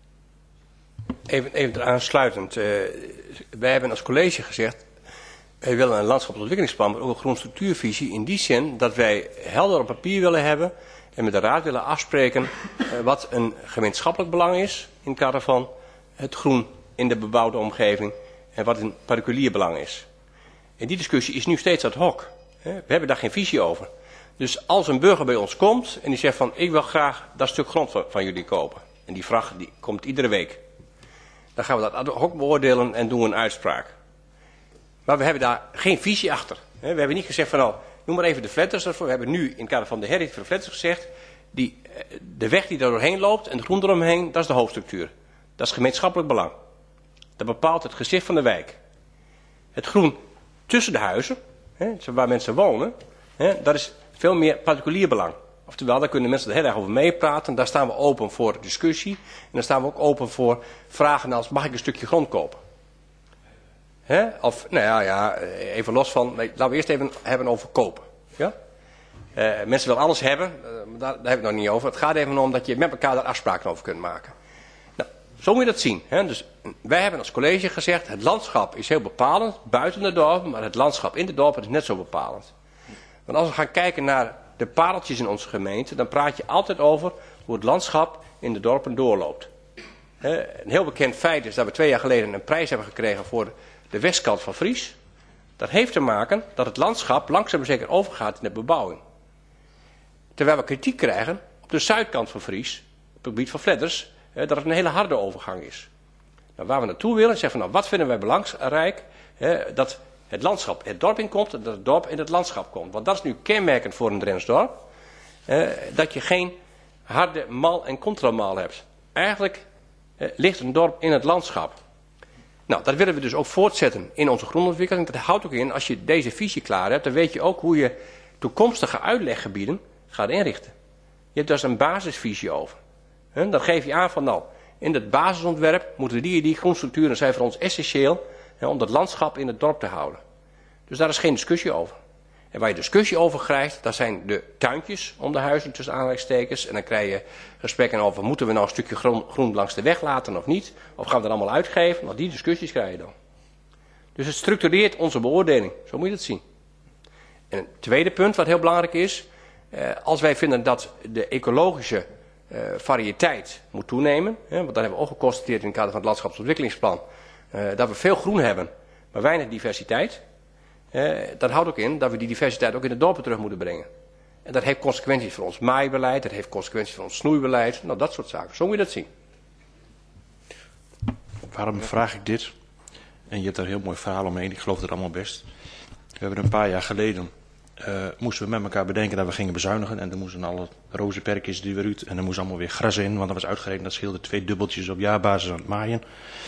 Even aansluitend. Wij hebben als college gezegd, wij willen een landschapsontwikkelingsplan, maar ook een groen structuurvisie in die zin dat wij helder op papier willen hebben en met de raad willen afspreken wat een gemeenschappelijk belang is in het kader van het groen in de bebouwde omgeving en wat een particulier belang is. En die discussie is nu steeds ad hoc. We hebben daar geen visie over. Dus als een burger bij ons komt en die zegt van ik wil graag dat stuk grond van jullie kopen. En die vraag die komt iedere week. Dan gaan we dat ad hoc beoordelen en doen we een uitspraak. Maar we hebben daar geen visie achter. We hebben niet gezegd van nou, noem maar even de flatters ervoor. We hebben nu in het kader van de heritage voor de flatters gezegd, de weg die daar doorheen loopt en de groen eromheen, dat is de hoofdstructuur. Dat is gemeenschappelijk belang. Dat bepaalt het gezicht van de wijk. Het groen tussen de huizen, waar mensen wonen, dat is veel meer particulier belang. Oftewel, daar kunnen mensen er heel erg over meepraten. Daar staan we open voor discussie. En daar staan we ook open voor vragen als, mag ik een stukje grond kopen? Of, nou ja, even los van, laten we eerst even hebben over kopen. Ja? Mensen willen alles hebben, daar hebben we het nog niet over. Het gaat even om dat je met elkaar daar afspraken over kunt maken. Nou, zo moet je dat zien. Dus wij hebben als college gezegd, het landschap is heel bepalend, buiten de dorpen, maar het landschap in de dorpen is net zo bepalend. Want als we gaan kijken naar de pareltjes in onze gemeente, dan praat je altijd over hoe het landschap in de dorpen doorloopt. Een heel bekend feit is dat we 2 jaar geleden een prijs hebben gekregen voor de westkant van Fries. Dat heeft te maken dat het landschap langzaam maar zeker overgaat in de bebouwing. Terwijl we kritiek krijgen op de zuidkant van Fries, op het gebied van Vledders, dat het een hele harde overgang is. Nou, waar we naartoe willen, zeggen we, nou, wat vinden wij belangrijk? Dat het landschap het dorp in komt en dat het dorp in het landschap komt. Want dat is nu kenmerkend voor een Drents dorp. Dat je geen harde mal en contramal hebt. Eigenlijk ligt een dorp in het landschap. Nou, dat willen we dus ook voortzetten in onze groenontwikkeling. Dat houdt ook in, als je deze visie klaar hebt, dan weet je ook hoe je toekomstige uitleggebieden gaat inrichten. Je hebt dus een basisvisie over. Dan geef je aan van, nou, in het basisontwerp moeten die groenstructuren zijn voor ons essentieel om dat landschap in het dorp te houden. Dus daar is geen discussie over. En waar je discussie over krijgt, dat zijn de tuintjes om de huizen tussen aanhalingstekens. En dan krijg je gesprekken over, moeten we nou een stukje groen langs de weg laten of niet? Of gaan we dat allemaal uitgeven? Nou, die discussies krijg je dan. Dus het structureert onze beoordeling. Zo moet je het zien. En een tweede punt wat heel belangrijk is. Als wij vinden dat de ecologische variëteit moet toenemen. Want dat hebben we ook geconstateerd in het kader van het landschapsontwikkelingsplan. Dat we veel groen hebben, maar weinig diversiteit. Dat houdt ook in dat we die diversiteit ook in de dorpen terug moeten brengen. En dat heeft consequenties voor ons maaibeleid, dat heeft consequenties voor ons snoeibeleid. Nou, dat soort zaken. Zo moet je dat zien. Waarom vraag ik dit? En je hebt daar een heel mooi verhaal omheen. Ik geloof het allemaal best. We hebben een paar jaar geleden, moesten we met elkaar bedenken dat we gingen bezuinigen. En er moesten alle rozenperkjes die weer uit. En er moest allemaal weer gras in, want dat was uitgerekend. Dat scheelde 2 dubbeltjes op jaarbasis aan het maaien.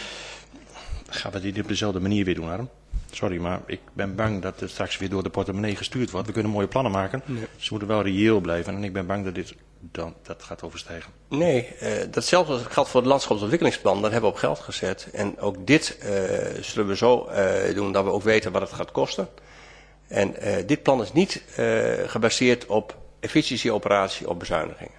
Gaan we dit op dezelfde manier weer doen, Harm? Sorry, maar ik ben bang dat het straks weer door de portemonnee gestuurd wordt. We kunnen mooie plannen maken. Nee. Ze moeten wel reëel blijven. En ik ben bang dat dit dat gaat overstijgen. Nee, datzelfde geldt voor het landschapsontwikkelingsplan. Dat hebben we op geld gezet. En ook dit zullen we zo doen dat we ook weten wat het gaat kosten. En dit plan is niet gebaseerd op efficiëntieoperatie op bezuinigingen.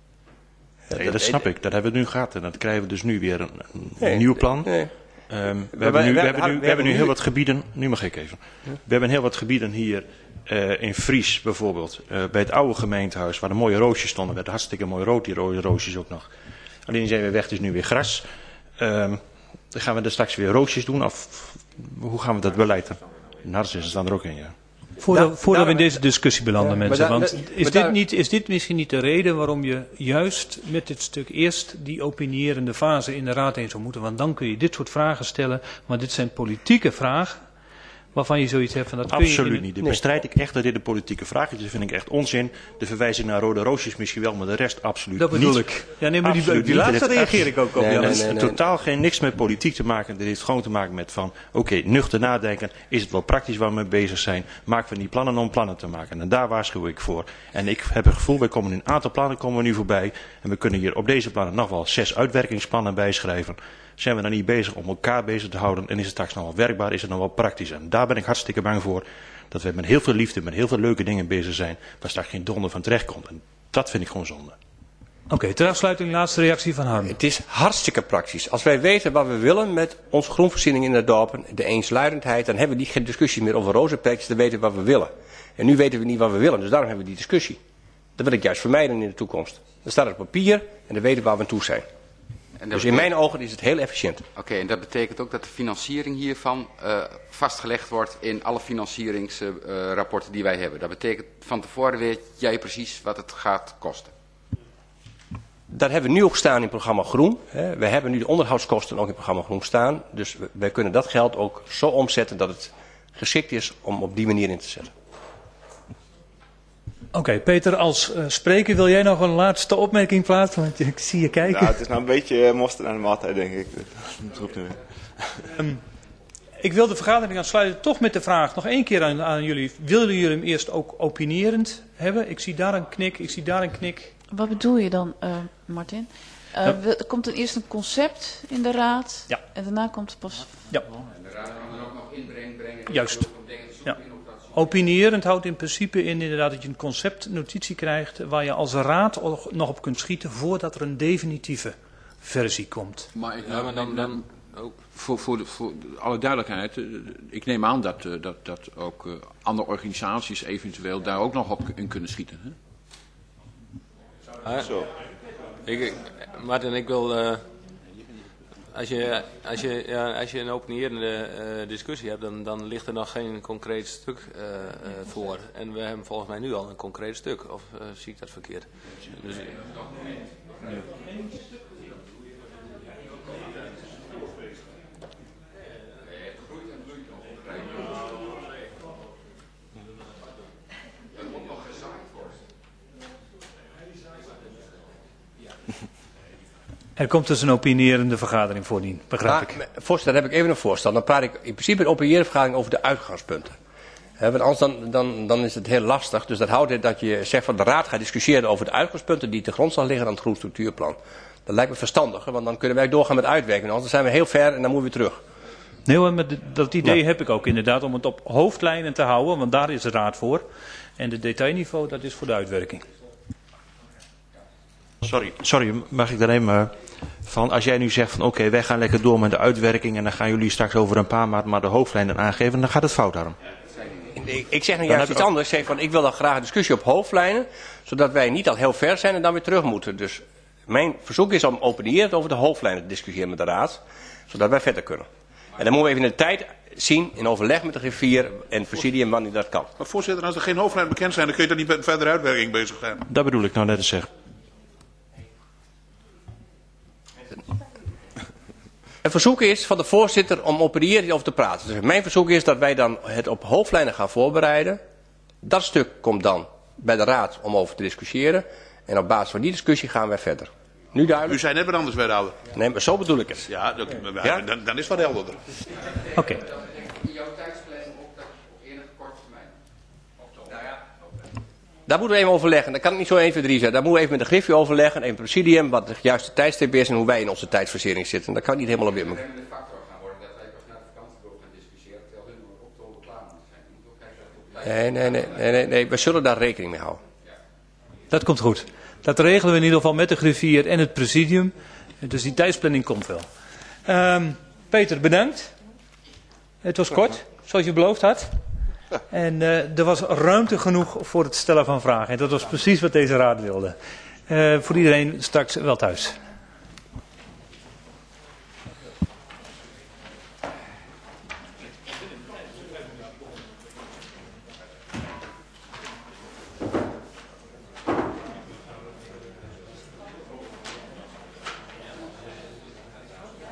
Nee, dat snap ik. Dat hebben we nu gehad. En dat krijgen we dus nu weer een nieuw plan. Nee. We hebben nu heel wat gebieden. Nu mag ik even. We hebben heel wat gebieden hier in Fries bijvoorbeeld. Bij het oude gemeentehuis waar de mooie roosjes stonden. Werd hartstikke mooi rood, die rode roosjes ook nog. Alleen zijn we weg, het is nu weer gras. Dan gaan we er straks weer roosjes doen. Of hoe gaan we dat beleiden? Narcissen staan er ook in, ja. Voordat we in deze discussie belanden, mensen. Want is dit misschien niet de reden waarom je juist met dit stuk eerst die opinierende fase in de raad heen zou moeten? Want dan kun je dit soort vragen stellen. Maar dit zijn politieke vragen waarvan je zoiets hebt van dat absoluut kun je niet. Dat bestrijd ik echt dat dit een politieke vraag is. Dat vind ik echt onzin. De verwijzing naar rode roosjes misschien wel, maar de rest absoluut niet. Dat bedoel ik. Ja, nee, maar die laatste reageer ik ook op. Nee. Totaal niks met politiek te maken. Dit heeft gewoon te maken met van, oké, nuchter nadenken. Is het wel praktisch waar we mee bezig zijn? Maken we die plannen om plannen te maken? En daar waarschuw ik voor. En ik heb het gevoel, wij komen in een aantal plannen komen we nu voorbij. En we kunnen hier op deze plannen nog wel 6 uitwerkingsplannen bijschrijven. Zijn we dan niet bezig om elkaar bezig te houden en is het straks nog wel werkbaar, is het nog wel praktisch. En daar ben ik hartstikke bang voor, dat we met heel veel liefde, met heel veel leuke dingen bezig zijn, waar straks geen donder van terecht komt. En dat vind ik gewoon zonde. Oké, ter afsluiting, laatste reactie van Harm. Het is hartstikke praktisch. Als wij weten wat we willen met onze groenvoorziening in de dorpen, de eensluidendheid, dan hebben we geen discussie meer over rozenperkjes, dan weten we wat we willen. En nu weten we niet wat we willen, dus daarom hebben we die discussie. Dat wil ik juist vermijden in de toekomst. Dan staat het op papier en dan weten we waar we aan toe zijn. Dus in mijn ogen is het heel efficiënt. Oké, en dat betekent ook dat de financiering hiervan vastgelegd wordt in alle financieringsrapporten die wij hebben. Dat betekent van tevoren weet jij precies wat het gaat kosten. Dat hebben we nu ook staan in het programma Groen. We hebben nu de onderhoudskosten ook in het programma Groen staan. Dus wij kunnen dat geld ook zo omzetten dat het geschikt is om op die manier in te zetten. Oké, Peter, als spreker wil jij nog een laatste opmerking plaatsen? Want ik zie je kijken. Ja, het is nou een beetje mosterd aan de maaltijd, denk ik. Ik wil de vergadering aansluiten toch met de vraag nog één keer aan jullie. Willen jullie hem eerst ook opinierend hebben? Ik zie daar een knik, ik zie daar een knik. Wat bedoel je dan, Martin? Er komt dan eerst een concept in de raad en daarna komt het pas... Ja. En de raad kan er ook nog inbreng brengen. Juist. Ja. Opinierend houdt in principe in inderdaad dat je een conceptnotitie krijgt waar je als raad nog op kunt schieten voordat er een definitieve versie komt. Maar voor alle duidelijkheid, ik neem aan dat ook andere organisaties eventueel daar ook nog op in kunnen schieten. Hè? Zo. Martin, ik wil... Als je een opinierende discussie hebt, dan ligt er nog geen concreet stuk voor. En we hebben volgens mij nu al een concreet stuk. Of zie ik dat verkeerd? Dus, Er komt dus een opinierende vergadering voordien, begrijp ik. Voorzitter, dan heb ik even een voorstel. Dan praat ik in principe een opinierende vergadering over de uitgangspunten. Want anders dan is het heel lastig. Dus dat houdt in dat je zegt van de raad gaat discussiëren over de uitgangspunten die te grondslag liggen aan het groen structuurplan. Dat lijkt me verstandiger, want dan kunnen wij doorgaan met uitwerking. Anders zijn we heel ver en dan moeten we weer terug. Nee, maar dat idee heb ik ook inderdaad om het op hoofdlijnen te houden, want daar is de raad voor. En het detailniveau, dat is voor de uitwerking. Sorry, mag ik daar even van, als jij nu zegt van oké, wij gaan lekker door met de uitwerking en dan gaan jullie straks over een paar maanden maar de hoofdlijnen aangeven, dan gaat het fout daarom. Ik zeg nou juist iets anders. Ik zeg van, ik wil dan graag een discussie op hoofdlijnen, zodat wij niet al heel ver zijn en dan weer terug moeten. Dus mijn verzoek is om openierend over de hoofdlijnen te discussiëren met de raad, zodat wij verder kunnen. En dan moeten we even in de tijd zien, in overleg met de griffier en het presidium, wanneer dat kan. Maar voorzitter, als er geen hoofdlijnen bekend zijn, dan kun je toch niet met verdere uitwerking bezig zijn? Dat bedoel ik nou net te zeggen. Het verzoek is van de voorzitter om operierend over te praten. Dus mijn verzoek is dat wij dan het op hoofdlijnen gaan voorbereiden. Dat stuk komt dan bij de raad om over te discussiëren. En op basis van die discussie gaan wij verder. Nu duidelijk? U zei net wat anders, wethouder. Nee, maar zo bedoel ik het. Ja, dan is het wat helderder. Oké. Daar moeten we even overleggen. Dat kan ik niet zo 1, 2, 3 zijn. Daar moeten we even met de griffie overleggen en het presidium wat de juiste tijdstip is en hoe wij in onze tijdsversering zitten. Dat kan niet helemaal op dit moment. Nee. We zullen daar rekening mee houden. Dat komt goed. Dat regelen we in ieder geval met de griffier en het presidium. Dus die tijdsplanning komt wel. Peter, bedankt. Het was kort, zoals je beloofd had. En er was ruimte genoeg voor het stellen van vragen. En dat was precies wat deze raad wilde. Voor iedereen straks wel thuis.